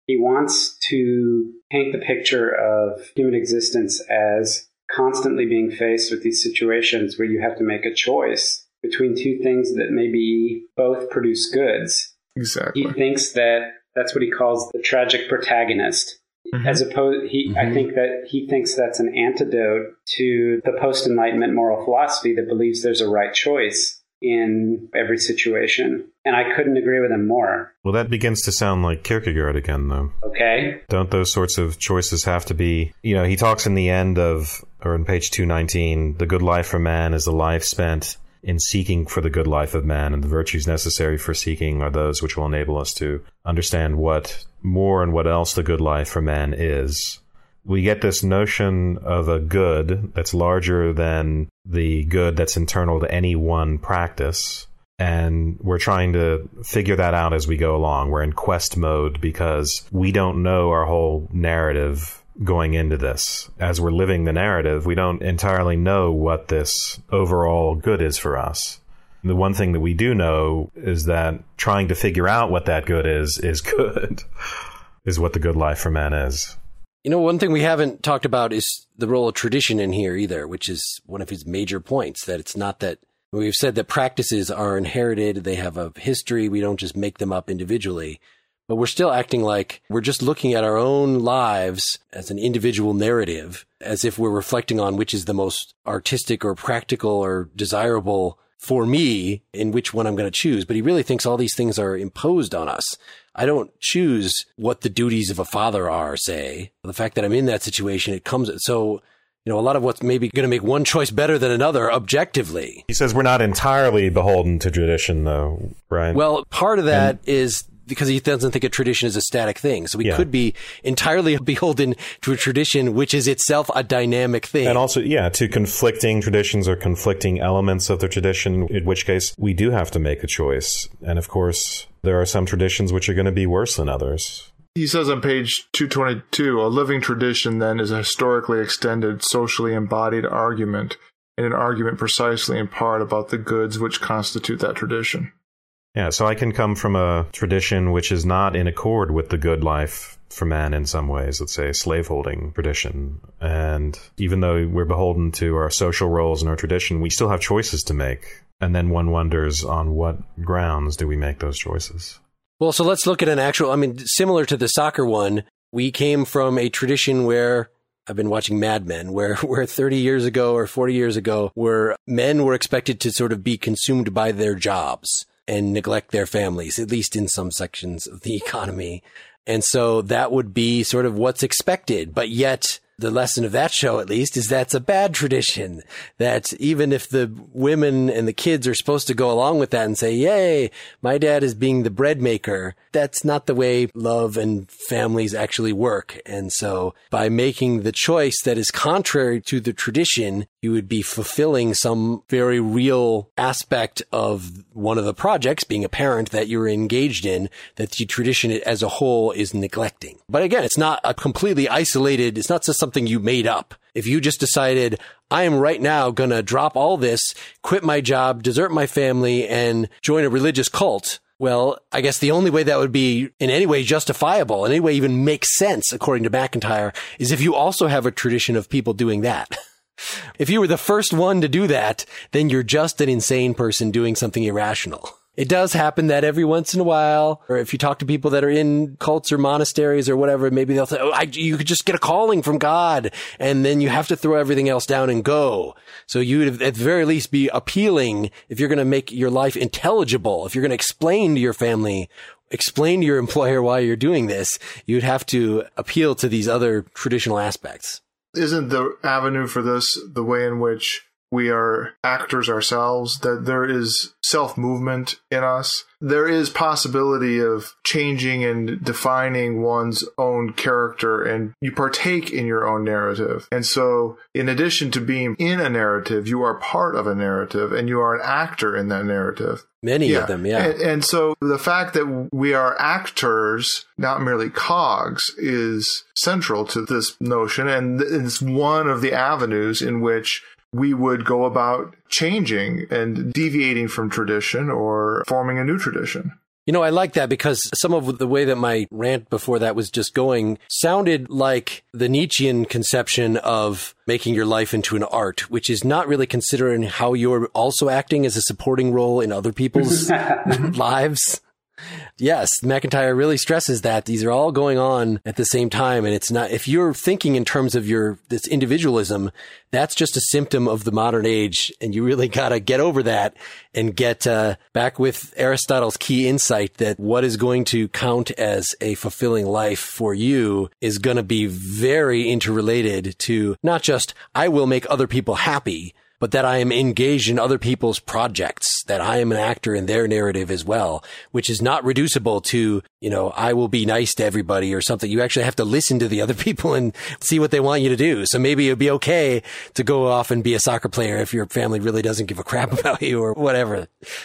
He wants to paint the picture of human existence as constantly being faced with these situations where you have to make a choice between two things that maybe both produce goods. Exactly. He thinks that that's what he calls the tragic protagonist. Mm-hmm. As opposed, he, mm-hmm. I think that he thinks that's an antidote to the post-Enlightenment moral philosophy that believes there's a right choice in every situation. And I couldn't agree with him more. Well, that begins to sound like Kierkegaard again, though. Okay. Don't those sorts of choices have to be, you know, he talks in the end of, or in page two nineteen, the good life for man is the life spent in seeking for the good life of man, and the virtues necessary for seeking are those which will enable us to understand what more and what else the good life for man is. We get this notion of a good that's larger than the good that's internal to any one practice. And we're trying to figure that out as we go along. We're in quest mode because we don't know our whole narrative going into this. As we're living the narrative, we don't entirely know what this overall good is for us. The one thing that we do know is that trying to figure out what that good is, is good, is what the good life for man is. You know, one thing we haven't talked about is the role of tradition in here either, which is one of his major points, that it's not that we've said that practices are inherited, they have a history, we don't just make them up individually, but we're still acting like we're just looking at our own lives as an individual narrative, as if we're reflecting on which is the most artistic or practical or desirable for me, in which one I'm going to choose. But he really thinks all these things are imposed on us. I don't choose what the duties of a father are, say. The fact that I'm in that situation, it comes, so, you know, a lot of what's maybe going to make one choice better than another objectively. He says we're not entirely beholden to tradition, though, right? Well, part of that and- is because he doesn't think a tradition is a static thing. So we yeah. could be entirely beholden to a tradition, which is itself a dynamic thing. And also, yeah, to conflicting traditions or conflicting elements of the tradition, in which case we do have to make a choice. And of course, there are some traditions which are going to be worse than others. He says on page two twenty-two, a living tradition then is a historically extended, socially embodied argument, and an argument precisely in part about the goods which constitute that tradition. Yeah, so I can come from a tradition which is not in accord with the good life for man in some ways, let's say a slaveholding tradition. And even though we're beholden to our social roles and our tradition, we still have choices to make. And then one wonders, on what grounds do we make those choices? Well, so let's look at an actual, I mean, similar to the soccer one, we came from a tradition where I've been watching Mad Men, where, where thirty years ago or forty years ago, where men were expected to sort of be consumed by their jobs and neglect their families, at least in some sections of the economy. And so that would be sort of what's expected. But yet the lesson of that show, at least, is that's a bad tradition. That even if the women and the kids are supposed to go along with that and say, yay, my dad is being the bread maker, that's not the way love and families actually work. And so by making the choice that is contrary to the tradition, you would be fulfilling some very real aspect of one of the projects, being a parent, that you're engaged in, that the tradition as a whole is neglecting. But again, it's not a completely isolated, it's not just something you made up. If you just decided, I am right now going to drop all this, quit my job, desert my family, and join a religious cult, well, I guess the only way that would be in any way justifiable, in any way even makes sense, according to MacIntyre, is if you also have a tradition of people doing that. If you were the first one to do that, then you're just an insane person doing something irrational. It does happen that every once in a while, or if you talk to people that are in cults or monasteries or whatever, maybe they'll say, oh, I, you could just get a calling from God, and then you have to throw everything else down and go. So you would at the very least be appealing, if you're going to make your life intelligible, if you're going to explain to your family, explain to your employer why you're doing this, you'd have to appeal to these other traditional aspects. Isn't the avenue for this the way in which we are actors ourselves, that there is self-movement in us? There is possibility of changing and defining one's own character, and you partake in your own narrative. And so in addition to being in a narrative, you are part of a narrative, and you are an actor in that narrative. Many yeah. of them, yeah. And, and so the fact that we are actors, not merely cogs, is central to this notion, and it's one of the avenues in which we would go about changing and deviating from tradition or forming a new tradition. You know, I like that because some of the way that my rant before that was just going sounded like the Nietzschean conception of making your life into an art, which is not really considering how you're also acting as a supporting role in other people's lives. Yes, MacIntyre really stresses that these are all going on at the same time. And it's not, if you're thinking in terms of your, this individualism, that's just a symptom of the modern age. And you really got to get over that and get uh, back with Aristotle's key insight that what is going to count as a fulfilling life for you is going to be very interrelated to not just, I will make other people happy, but that I am engaged in other people's projects, that I am an actor in their narrative as well, which is not reducible to, you know, I will be nice to everybody or something. You actually have to listen to the other people and see what they want you to do. So maybe it'd be okay to go off and be a soccer player if your family really doesn't give a crap about you or whatever.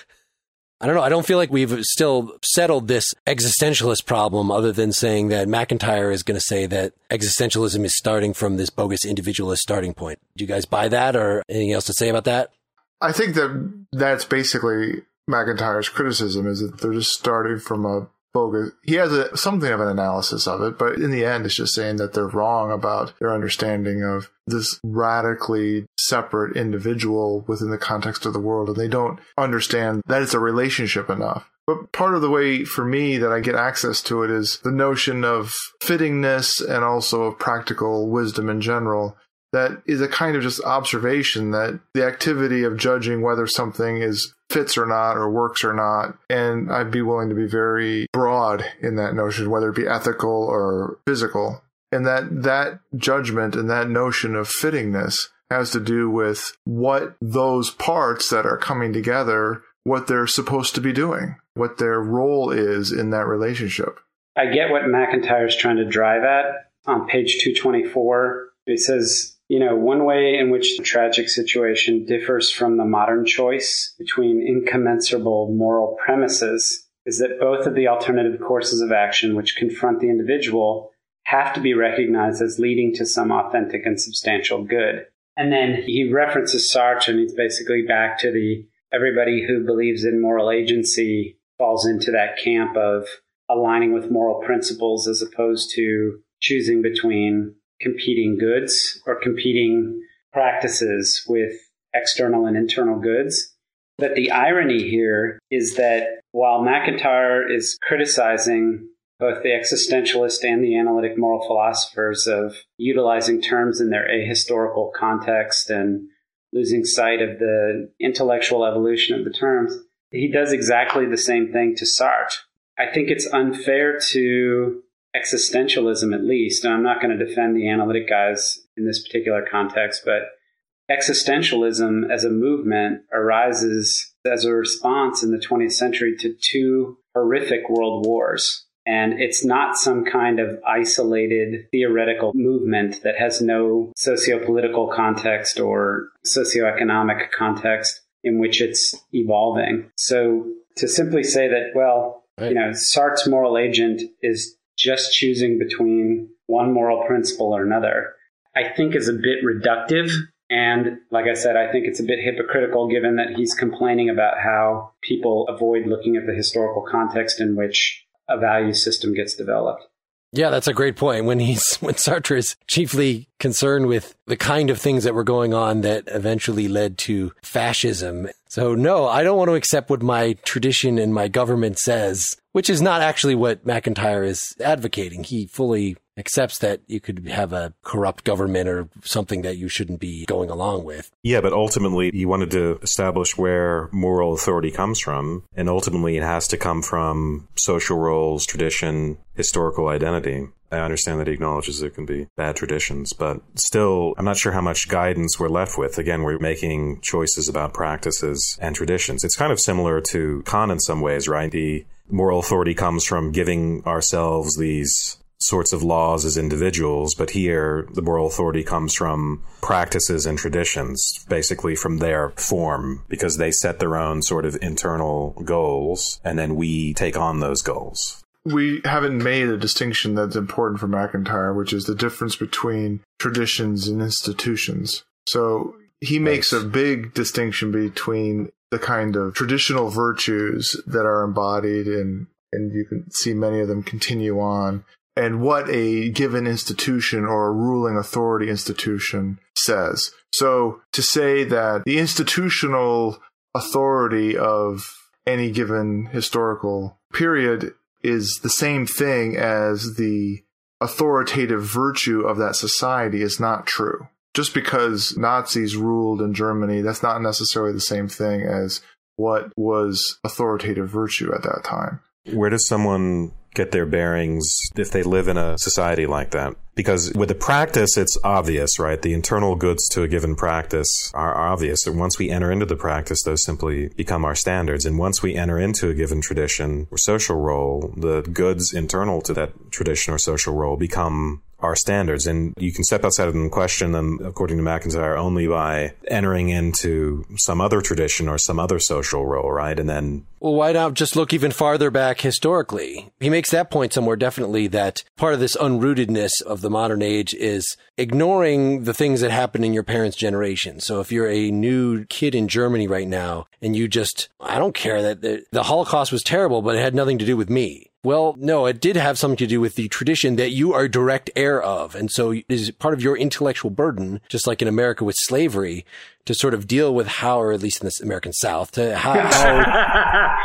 I don't know. I don't feel like we've still settled this existentialist problem other than saying that MacIntyre is going to say that existentialism is starting from this bogus individualist starting point. Do you guys buy that or anything else to say about that? I think that that's basically MacIntyre's criticism, is that they're just starting from a bogus. He has a, something of an analysis of it, but in the end, it's just saying that they're wrong about their understanding of this radically separate individual within the context of the world, and they don't understand that it's a relationship enough. But part of the way for me that I get access to it is the notion of fittingness and also of practical wisdom in general. That is a kind of just observation that the activity of judging whether something is fits or not or works or not. And I'd be willing to be very broad in that notion, whether it be ethical or physical. And that that judgment and that notion of fittingness has to do with what those parts that are coming together, what they're supposed to be doing, what their role is in that relationship. I get what MacIntyre is trying to drive at. On page two twenty-four, it says, you know, one way in which the tragic situation differs from the modern choice between incommensurable moral premises is that both of the alternative courses of action which confront the individual have to be recognized as leading to some authentic and substantial good. And then he references Sartre, and he's basically back to the everybody who believes in moral agency falls into that camp of aligning with moral principles as opposed to choosing between competing goods or competing practices with external and internal goods. But the irony here is that while MacIntyre is criticizing both the existentialist and the analytic moral philosophers of utilizing terms in their ahistorical context and losing sight of the intellectual evolution of the terms, he does exactly the same thing to Sartre. I think it's unfair to existentialism, at least, and I'm not going to defend the analytic guys in this particular context, but existentialism as a movement arises as a response in the twentieth century to two horrific world wars. And it's not some kind of isolated theoretical movement that has no socio-political context or socioeconomic context in which it's evolving. So to simply say that, well, right. you know, Sartre's moral agent is just choosing between one moral principle or another, I think is a bit reductive. And like I said, I think it's a bit hypocritical given that he's complaining about how people avoid looking at the historical context in which a value system gets developed. Yeah, that's a great point. When he's when Sartre is chiefly concerned with the kind of things that were going on that eventually led to fascism. So no, I don't want to accept what my tradition and my government says, which is not actually what MacIntyre is advocating. He fully accepts that you could have a corrupt government or something that you shouldn't be going along with. Yeah, but ultimately he wanted to establish where moral authority comes from. And ultimately it has to come from social roles, tradition, historical identity. I understand that he acknowledges there can be bad traditions, but still, I'm not sure how much guidance we're left with. Again, we're making choices about practices and traditions. It's kind of similar to Kant in some ways, right? The moral authority comes from giving ourselves these sorts of laws as individuals, but here the moral authority comes from practices and traditions, basically from their form, because they set their own sort of internal goals, and then we take on those goals. We haven't made a distinction that's important for MacIntyre, which is the difference between traditions and institutions. So he makes right. a big distinction between the kind of traditional virtues that are embodied in, and you can see many of them continue on, and what a given institution or a ruling authority institution says. So to say that the institutional authority of any given historical period is the same thing as the authoritative virtue of that society is not true. Just because Nazis ruled in Germany, that's not necessarily the same thing as what was authoritative virtue at that time. Where does someone get their bearings if they live in a society like that? Because with the practice, it's obvious, right? The internal goods to a given practice are obvious. And once we enter into the practice, those simply become our standards. And once we enter into a given tradition or social role, the goods internal to that tradition or social role become our standards. And you can step outside of them and question them, according to MacIntyre, only by entering into some other tradition or some other social role, right? And then... Well, why not just look even farther back historically? He makes that point somewhere definitely, that part of this unrootedness of the modern age is ignoring the things that happened in your parents' generation. So if you're a new kid in Germany right now and you just, I don't care that the, the Holocaust was terrible, but it had nothing to do with me. Well, no, it did have something to do with the tradition that you are direct heir of. And so it is part of your intellectual burden, just like in America with slavery, to sort of deal with how, or at least in the American South, to how... how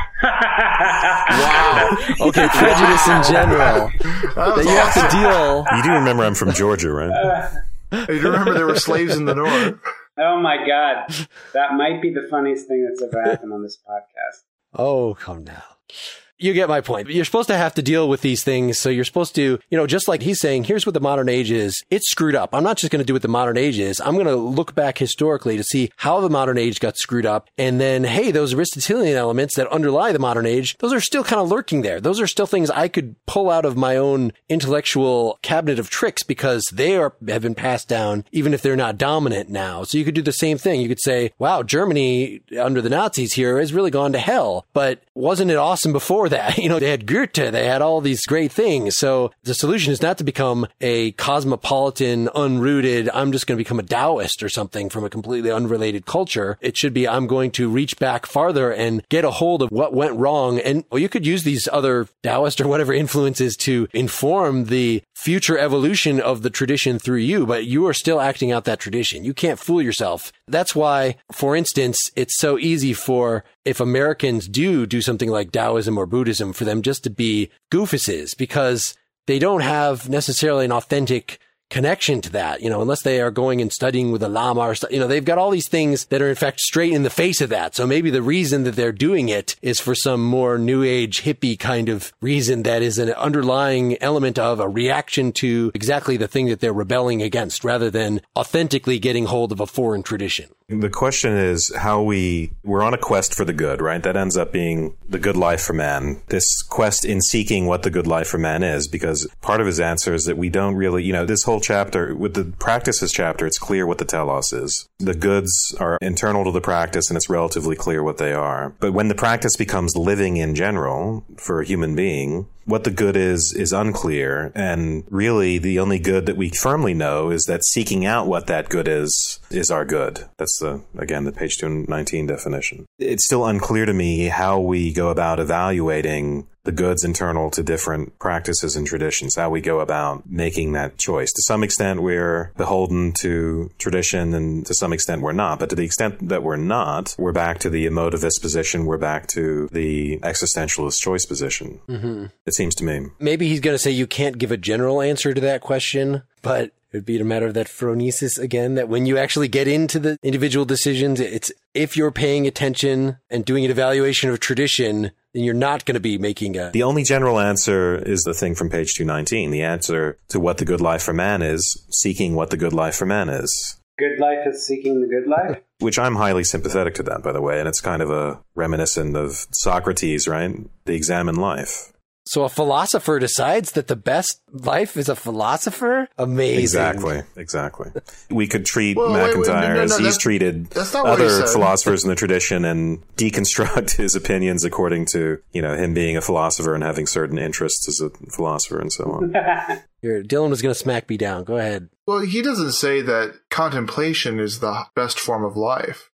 wow. Okay, prejudice in general. That, that you awesome. have to deal... You do remember I'm from Georgia, right? Uh, you do remember there were slaves in the North. Oh my God. That might be the funniest thing that's ever happened on this podcast. Oh, come now. You get my point. You're supposed to have to deal with these things. So you're supposed to, you know, just like he's saying, here's what the modern age is. It's screwed up. I'm not just going to do what the modern age is. I'm going to look back historically to see how the modern age got screwed up. And then, hey, those Aristotelian elements that underlie the modern age, those are still kind of lurking there. Those are still things I could pull out of my own intellectual cabinet of tricks because they are have been passed down, even if they're not dominant now. So you could do the same thing. You could say, wow, Germany under the Nazis here has really gone to hell. But wasn't it awesome before that? You know, they had Goethe, they had all these great things. So the solution is not to become a cosmopolitan, unrooted, I'm just going to become a Taoist or something from a completely unrelated culture. It should be, I'm going to reach back farther and get a hold of what went wrong. And well, you could use these other Taoist or whatever influences to inform the future evolution of the tradition through you, but you are still acting out that tradition. You can't fool yourself. That's why, for instance, it's so easy for, if Americans do do something like Taoism or Buddhism, for them just to be goofuses, because they don't have necessarily an authentic connection to that, you know, unless they are going and studying with a Lama or, you know, they've got all these things that are in fact straight in the face of that. So maybe the reason that they're doing it is for some more new age hippie kind of reason that is an underlying element of a reaction to exactly the thing that they're rebelling against, rather than authentically getting hold of a foreign tradition. The question is how we, we're on a quest for the good, right? That ends up being the good life for man. This quest in seeking what the good life for man is, because part of his answer is that we don't really, you know, this whole chapter, with the practices chapter, it's clear what the telos is. The goods are internal to the practice and it's relatively clear what they are. But when the practice becomes living in general for a human being, what the good is, is unclear. And really, the only good that we firmly know is that seeking out what that good is, is our good. That's the, again, the page two nineteen definition. It's still unclear to me how we go about evaluating the goods internal to different practices and traditions, how we go about making that choice. To some extent, we're beholden to tradition, and to some extent, we're not. But to the extent that we're not, we're back to the emotivist position. We're back to the existentialist choice position. Mm-hmm. It seems to me. Maybe he's going to say you can't give a general answer to that question, but it would be a matter of that phronesis again, that when you actually get into the individual decisions, it's if you're paying attention and doing an evaluation of tradition, then you're not going to be making a... The only general answer is the thing from page two nineteen. The answer to what the good life for man is, seeking what the good life for man is. Good life is seeking the good life? Which I'm highly sympathetic to that, by the way. And it's kind of a reminiscent of Socrates, right? The examine life. So a philosopher decides that the best life is a philosopher? Amazing. Exactly, exactly. We could treat well, MacIntyre wait, wait, no, no, as he's treated other philosophers in the tradition and deconstruct his opinions according to, you know, him being a philosopher and having certain interests as a philosopher and so on. Here, Dylan was going to smack me down. Go ahead. Well, he doesn't say that contemplation is the best form of life.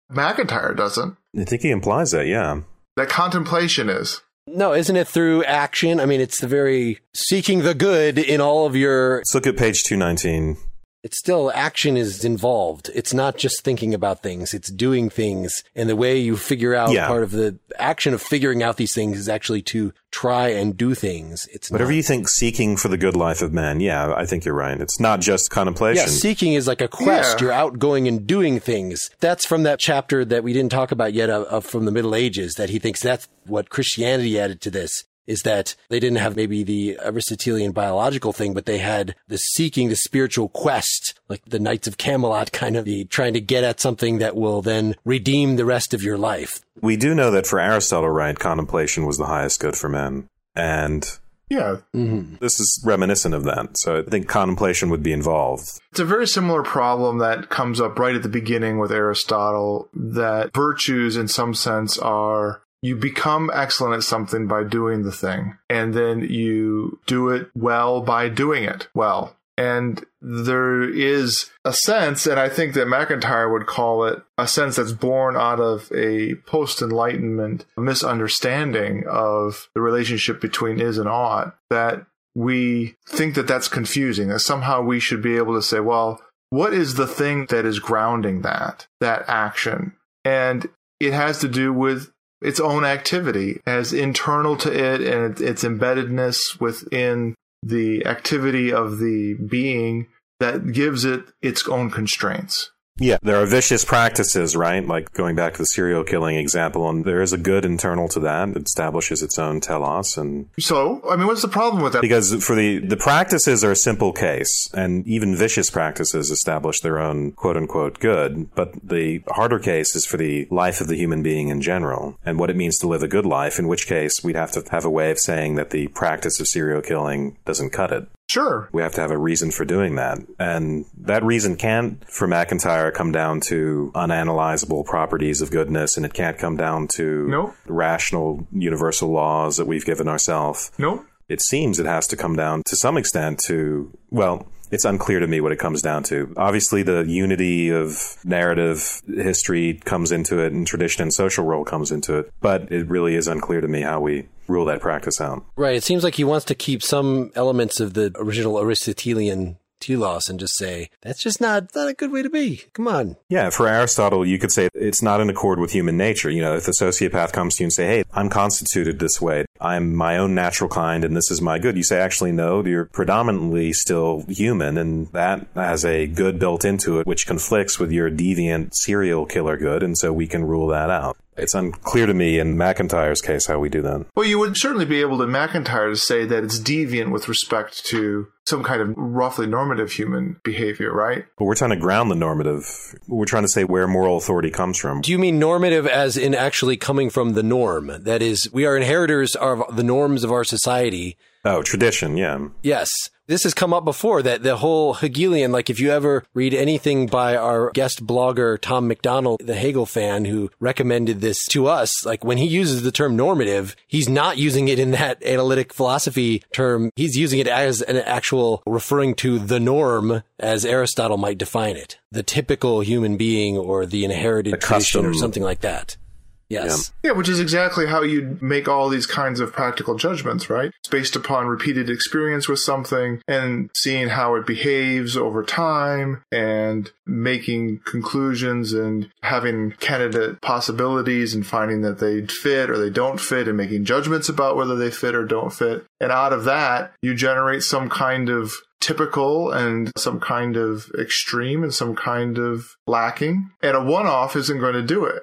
MacIntyre doesn't. I think he implies that, yeah. That contemplation is. No, isn't it through action? I mean, it's the very seeking the good in all of your... Let's look at page two nineteen. It's still action is involved. It's not just thinking about things. It's doing things. And the way you figure out Yeah. part of the action of figuring out these things is actually to try and do things. It's Whatever not, you think, seeking for the good life of man. Yeah, I think you're right. It's not just contemplation. Yeah, seeking is like a quest. Yeah. You're out going and doing things. That's from that chapter that we didn't talk about yet of, of from the Middle Ages, that he thinks that's what Christianity added to this. Is that they didn't have maybe the Aristotelian biological thing, but they had the seeking, the spiritual quest, like the Knights of Camelot kind of the trying to get at something that will then redeem the rest of your life. We do know that for Aristotle, right, contemplation was the highest good for men. And Yeah. Mm-hmm. this is reminiscent of that. So I think contemplation would be involved. It's a very similar problem that comes up right at the beginning with Aristotle, that virtues in some sense are... You become excellent at something by doing the thing, and then you do it well by doing it well. And there is a sense, and I think that MacIntyre would call it a sense that's born out of a post-Enlightenment misunderstanding of the relationship between is and ought, that we think that that's confusing, that somehow we should be able to say, well, what is the thing that is grounding that, that action? And it has to do with its own activity as internal to it and its embeddedness within the activity of the being that gives it its own constraints. Yeah, there are vicious practices, right? Like going back to the serial killing example, and there is a good internal to that. It establishes its own telos. And So, I mean, what's the problem with that? because for the, the practices are a simple case, and even vicious practices establish their own quote-unquote good, but the harder case is for the life of the human being in general, and what it means to live a good life, in which case we'd have to have a way of saying that the practice of serial killing doesn't cut it. Sure. We have to have a reason for doing that. And that reason can't, for MacIntyre, come down to unanalyzable properties of goodness, and it can't come down to Nope. rational universal laws that we've given ourselves. Nope. It seems it has to come down to some extent to, well, it's unclear to me what it comes down to. Obviously, the unity of narrative history comes into it, and tradition and social role comes into it. But it really is unclear to me how we rule that practice out. Right. It seems like he wants to keep some elements of the original Aristotelian telos and just say, that's just not, not a good way to be. Come on. Yeah, for Aristotle, you could say it's not in accord with human nature. You know, if the sociopath comes to you and say, hey, I'm constituted this way, I'm my own natural kind, and this is my good. You say, actually, no, you're predominantly still human, and that has a good built into it, which conflicts with your deviant serial killer good, and so we can rule that out. It's unclear to me in MacIntyre's case how we do that. Well, you would certainly be able to MacIntyre to say that it's deviant with respect to some kind of roughly normative human behavior, right? But we're trying to ground the normative. We're trying to say where moral authority comes from. Do you mean normative as in actually coming from the norm? That is, we are inheritors of the norms of our society. Oh, tradition, yeah. Yes. This has come up before, that the whole Hegelian, like if you ever read anything by our guest blogger, Tom McDonald, the Hegel fan, who recommended this to us, like when he uses the term normative, he's not using it in that analytic philosophy term. He's using it as an actual referring to the norm as Aristotle might define it. The typical human being or the inherited The tradition custom. or something like that. Yes. Yeah, which is exactly how you make all these kinds of practical judgments, right? It's based upon repeated experience with something and seeing how it behaves over time and making conclusions and having candidate possibilities and finding that they fit or they don't fit and making judgments about whether they fit or don't fit. And out of that, you generate some kind of typical and some kind of extreme and some kind of lacking. And a one-off isn't going to do it.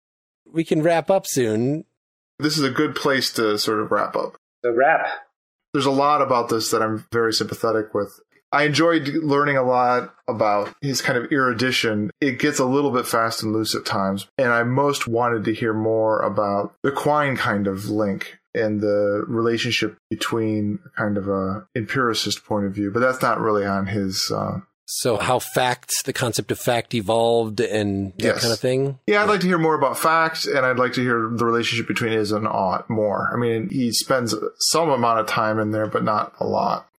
We can wrap up soon. This is a good place to sort of wrap up. The wrap. There's a lot about this that I'm very sympathetic with. I enjoyed learning a lot about his kind of erudition. It gets a little bit fast and loose at times. And I most wanted to hear more about the Quine kind of link and the relationship between kind of a empiricist point of view. But that's not really on his... Uh, So how facts, the concept of fact evolved and that Yes. kind of thing? Yeah, I'd like to hear more about facts, and I'd like to hear the relationship between is and ought more. I mean, he spends some amount of time in there, but not a lot.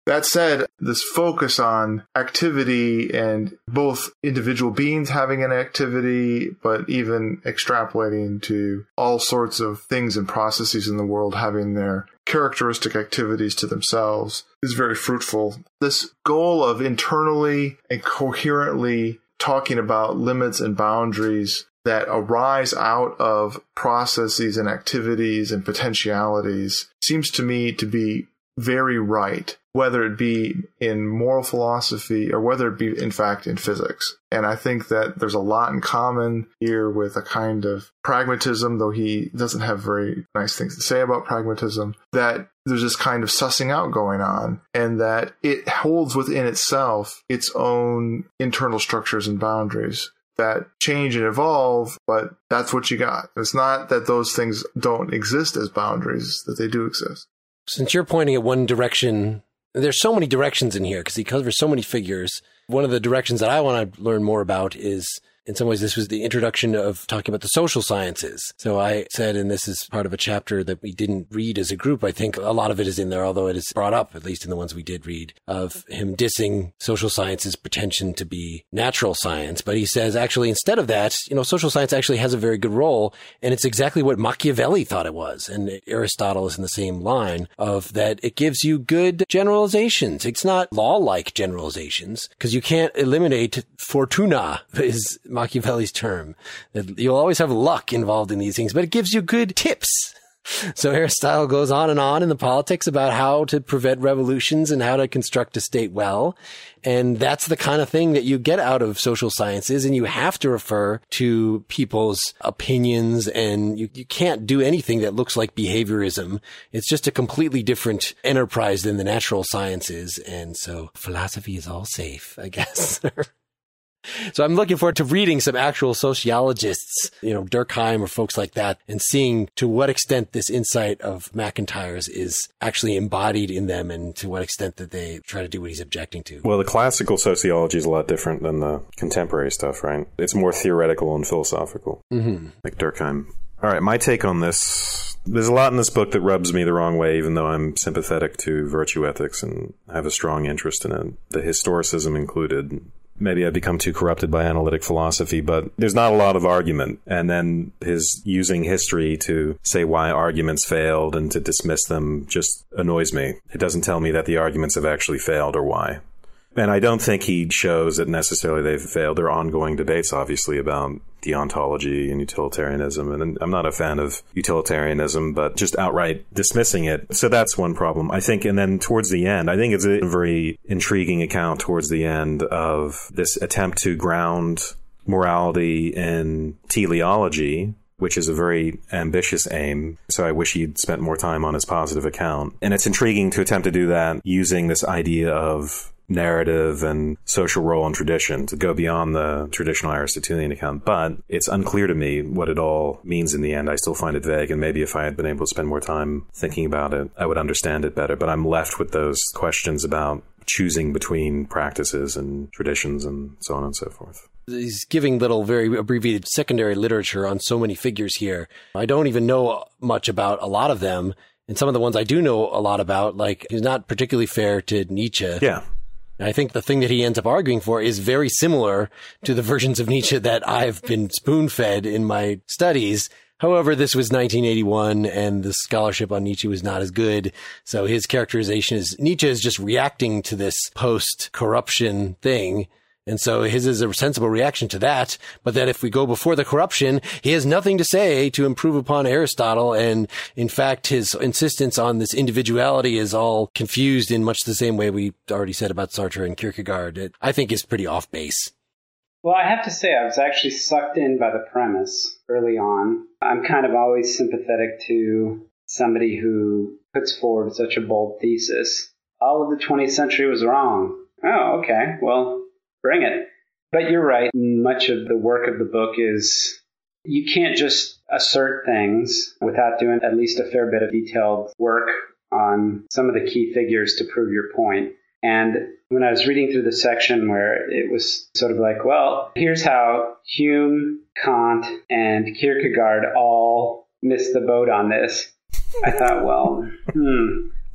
That said, this focus on activity and both individual beings having an activity, but even extrapolating to all sorts of things and processes in the world having their characteristic activities to themselves is very fruitful. This goal of internally and coherently talking about limits and boundaries that arise out of processes and activities and potentialities seems to me to be very right, whether it be in moral philosophy or whether it be, in fact, in physics. And I think that there's a lot in common here with a kind of pragmatism, though he doesn't have very nice things to say about pragmatism, that there's this kind of sussing out going on, and that it holds within itself its own internal structures and boundaries that change and evolve, but that's what you got. It's not that those things don't exist as boundaries, that they do exist. Since you're pointing at one direction, there's so many directions in here because he covers so many figures. One of the directions that I want to learn more about is, in some ways, this was the introduction of talking about the social sciences. So I said, and this is part of a chapter that we didn't read as a group. I think a lot of it is in there, although it is brought up, at least in the ones we did read, of him dissing social science's pretension to be natural science. But he says, actually, instead of that, you know, social science actually has a very good role. And it's exactly what Machiavelli thought it was. And Aristotle is in the same line of that it gives you good generalizations. It's not law-like generalizations because you can't eliminate fortuna, is Machiavelli's term. You'll always have luck involved in these things, but it gives you good tips. So Aristotle goes on and on in the politics about how to prevent revolutions and how to construct a state well. And that's the kind of thing that you get out of social sciences. And you have to refer to people's opinions, and you, you can't do anything that looks like behaviorism. It's just a completely different enterprise than the natural sciences. And so philosophy is all safe, I guess. So I'm looking forward to reading some actual sociologists, you know, Durkheim or folks like that, and seeing to what extent this insight of MacIntyre's is actually embodied in them and to what extent that they try to do what he's objecting to. Well, the classical sociology is a lot different than the contemporary stuff, right? It's more theoretical and philosophical, mm-hmm. like Durkheim. All right, my take on this. There's a lot in this book that rubs me the wrong way, even though I'm sympathetic to virtue ethics and have a strong interest in it, the historicism included. Maybe I've become too corrupted by analytic philosophy, but there's not a lot of argument. And then his using history to say why arguments failed and to dismiss them just annoys me. It doesn't tell me that the arguments have actually failed or why. And I don't think he shows that necessarily they've failed. There are ongoing debates, obviously, about deontology and utilitarianism. And I'm not a fan of utilitarianism, but just outright dismissing it. So that's one problem, I think. And then towards the end, I think it's a very intriguing account towards the end of this attempt to ground morality in teleology, which is a very ambitious aim. So I wish he'd spent more time on his positive account. And it's intriguing to attempt to do that using this idea of narrative and social role and tradition to go beyond the traditional Aristotelian account. But it's unclear to me what it all means in the end. I still find it vague, and maybe if I had been able to spend more time thinking about it, I would understand it better. But I'm left with those questions about choosing between practices and traditions and so on and so forth. He's giving little, very abbreviated secondary literature on so many figures here. I don't even know much about a lot of them. And some of the ones I do know a lot about, like, he's not particularly fair to Nietzsche. Yeah. I think the thing that he ends up arguing for is very similar to the versions of Nietzsche that I've been spoon-fed in my studies. However, this was nineteen eighty-one and the scholarship on Nietzsche was not as good. So his characterization is Nietzsche is just reacting to this post-corruption thing. And so his is a sensible reaction to that. But that if we go before the corruption, he has nothing to say to improve upon Aristotle. And in fact, his insistence on this individuality is all confused in much the same way we already said about Sartre and Kierkegaard. It, I think is pretty off base. Well, I have to say, I was actually sucked in by the premise early on. I'm kind of always sympathetic to somebody who puts forward such a bold thesis. All of the twentieth century was wrong. Oh, okay. Well, bring it. But you're right. Much of the work of the book is you can't just assert things without doing at least a fair bit of detailed work on some of the key figures to prove your point. And when I was reading through the section where it was sort of like, well, here's how Hume, Kant, and Kierkegaard all missed the boat on this, I thought, well, hmm,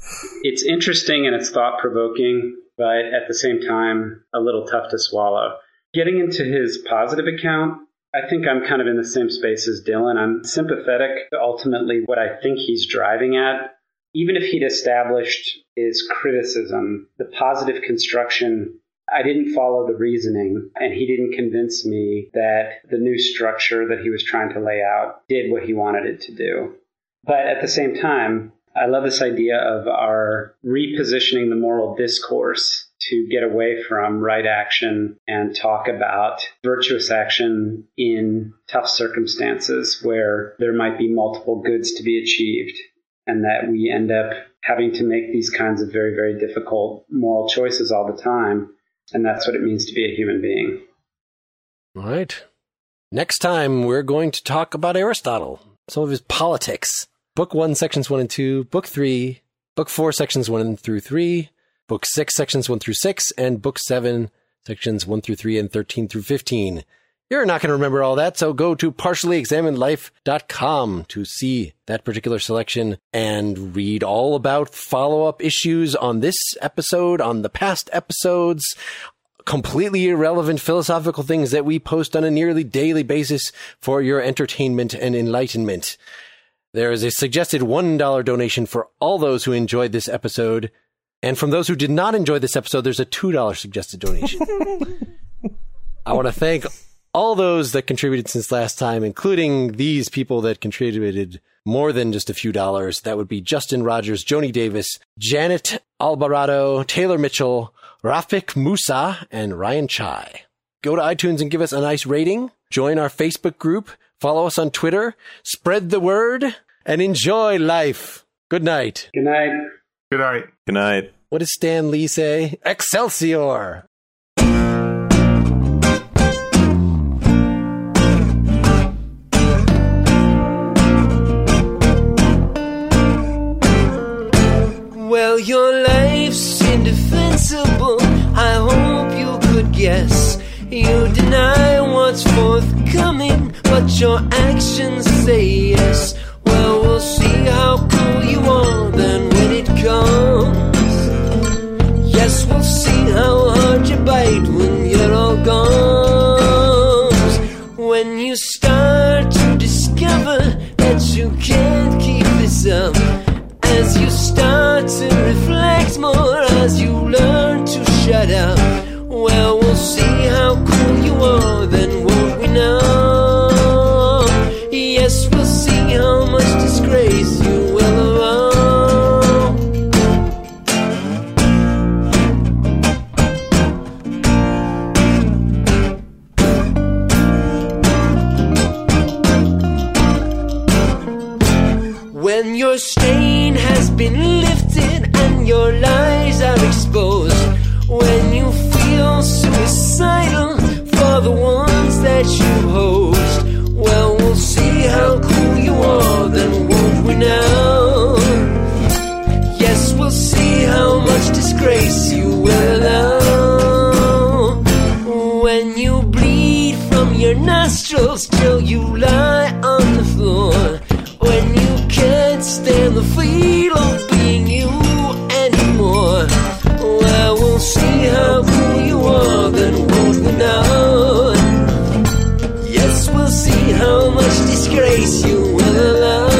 It's interesting and it's thought-provoking, but at the same time, a little tough to swallow. Getting into his positive account, I think I'm kind of in the same space as Dylan. I'm sympathetic to ultimately what I think he's driving at. Even if he'd established his criticism, the positive construction, I didn't follow the reasoning, and he didn't convince me that the new structure that he was trying to lay out did what he wanted it to do. But at the same time, I love this idea of our repositioning the moral discourse to get away from right action and talk about virtuous action in tough circumstances where there might be multiple goods to be achieved, and that we end up having to make these kinds of very, very difficult moral choices all the time. And that's what it means to be a human being. All right. Next time, we're going to talk about Aristotle, some of his politics. Book one, sections one and two, book three, book four, sections one through three, book six, sections one through six, and book seven, sections one through three and thirteen through fifteen. You're not going to remember all that, so go to partially examined life dot com to see that particular selection and read all about follow-up issues on this episode, on the past episodes, completely irrelevant philosophical things that we post on a nearly daily basis for your entertainment and enlightenment. There is a suggested one dollar donation for all those who enjoyed this episode. And from those who did not enjoy this episode, there's a two dollars suggested donation. I want to thank all those that contributed since last time, including these people that contributed more than just a few dollars. That would be Justin Rogers, Joni Davis, Janet Alvarado, Taylor Mitchell, Rafik Musa, and Ryan Chai. Go to iTunes and give us a nice rating. Join our Facebook group. Follow us on Twitter. Spread the word and enjoy life. Good night. Good night. Good night. Good night. What does Stan Lee say? Excelsior! Well, your life's indefensible. I hope you could guess. You deny what's forthcoming, but your actions say yes. Well, we'll see how cool you are then when it comes. Yes, we'll see how hard you bite when you're all gone. When you start to discover that you can't keep this up, as you start to reflect more, as you learn to shut up, well, we'll see how cool you are, then won't we know? Yes, we'll see how much disgrace you will allow. When your stain has been lifted and your lies are exposed, when you feel suicidal for the ones that you host, well, we'll see how cool you are, then won't we now? Yes, we'll see how much disgrace you will allow. When you bleed from your nostrils till you lie on the floor, when you can't stand the feel of being you anymore, well, we'll see how cool you are, then won't we know? Yes, we'll see how much disgrace you will allow.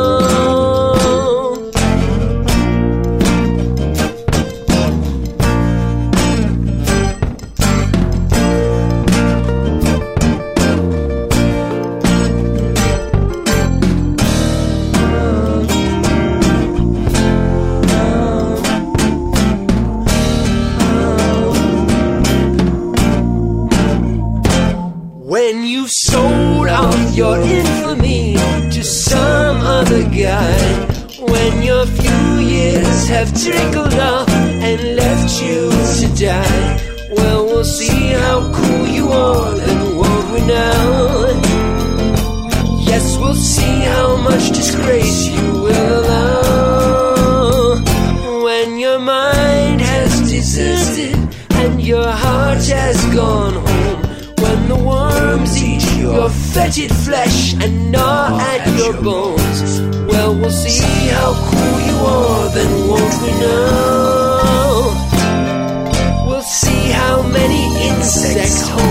When you sold off your infamy to some other guy, when your few years have trickled off and left you to die, well, we'll see how cool you are, then won't we now? Yes, we'll see how much disgrace you will allow. When your mind has deserted and your heart has gone home, when the worms eat your fetid flesh and gnaw at your bones, well, we'll see how cool you are, then won't we? sex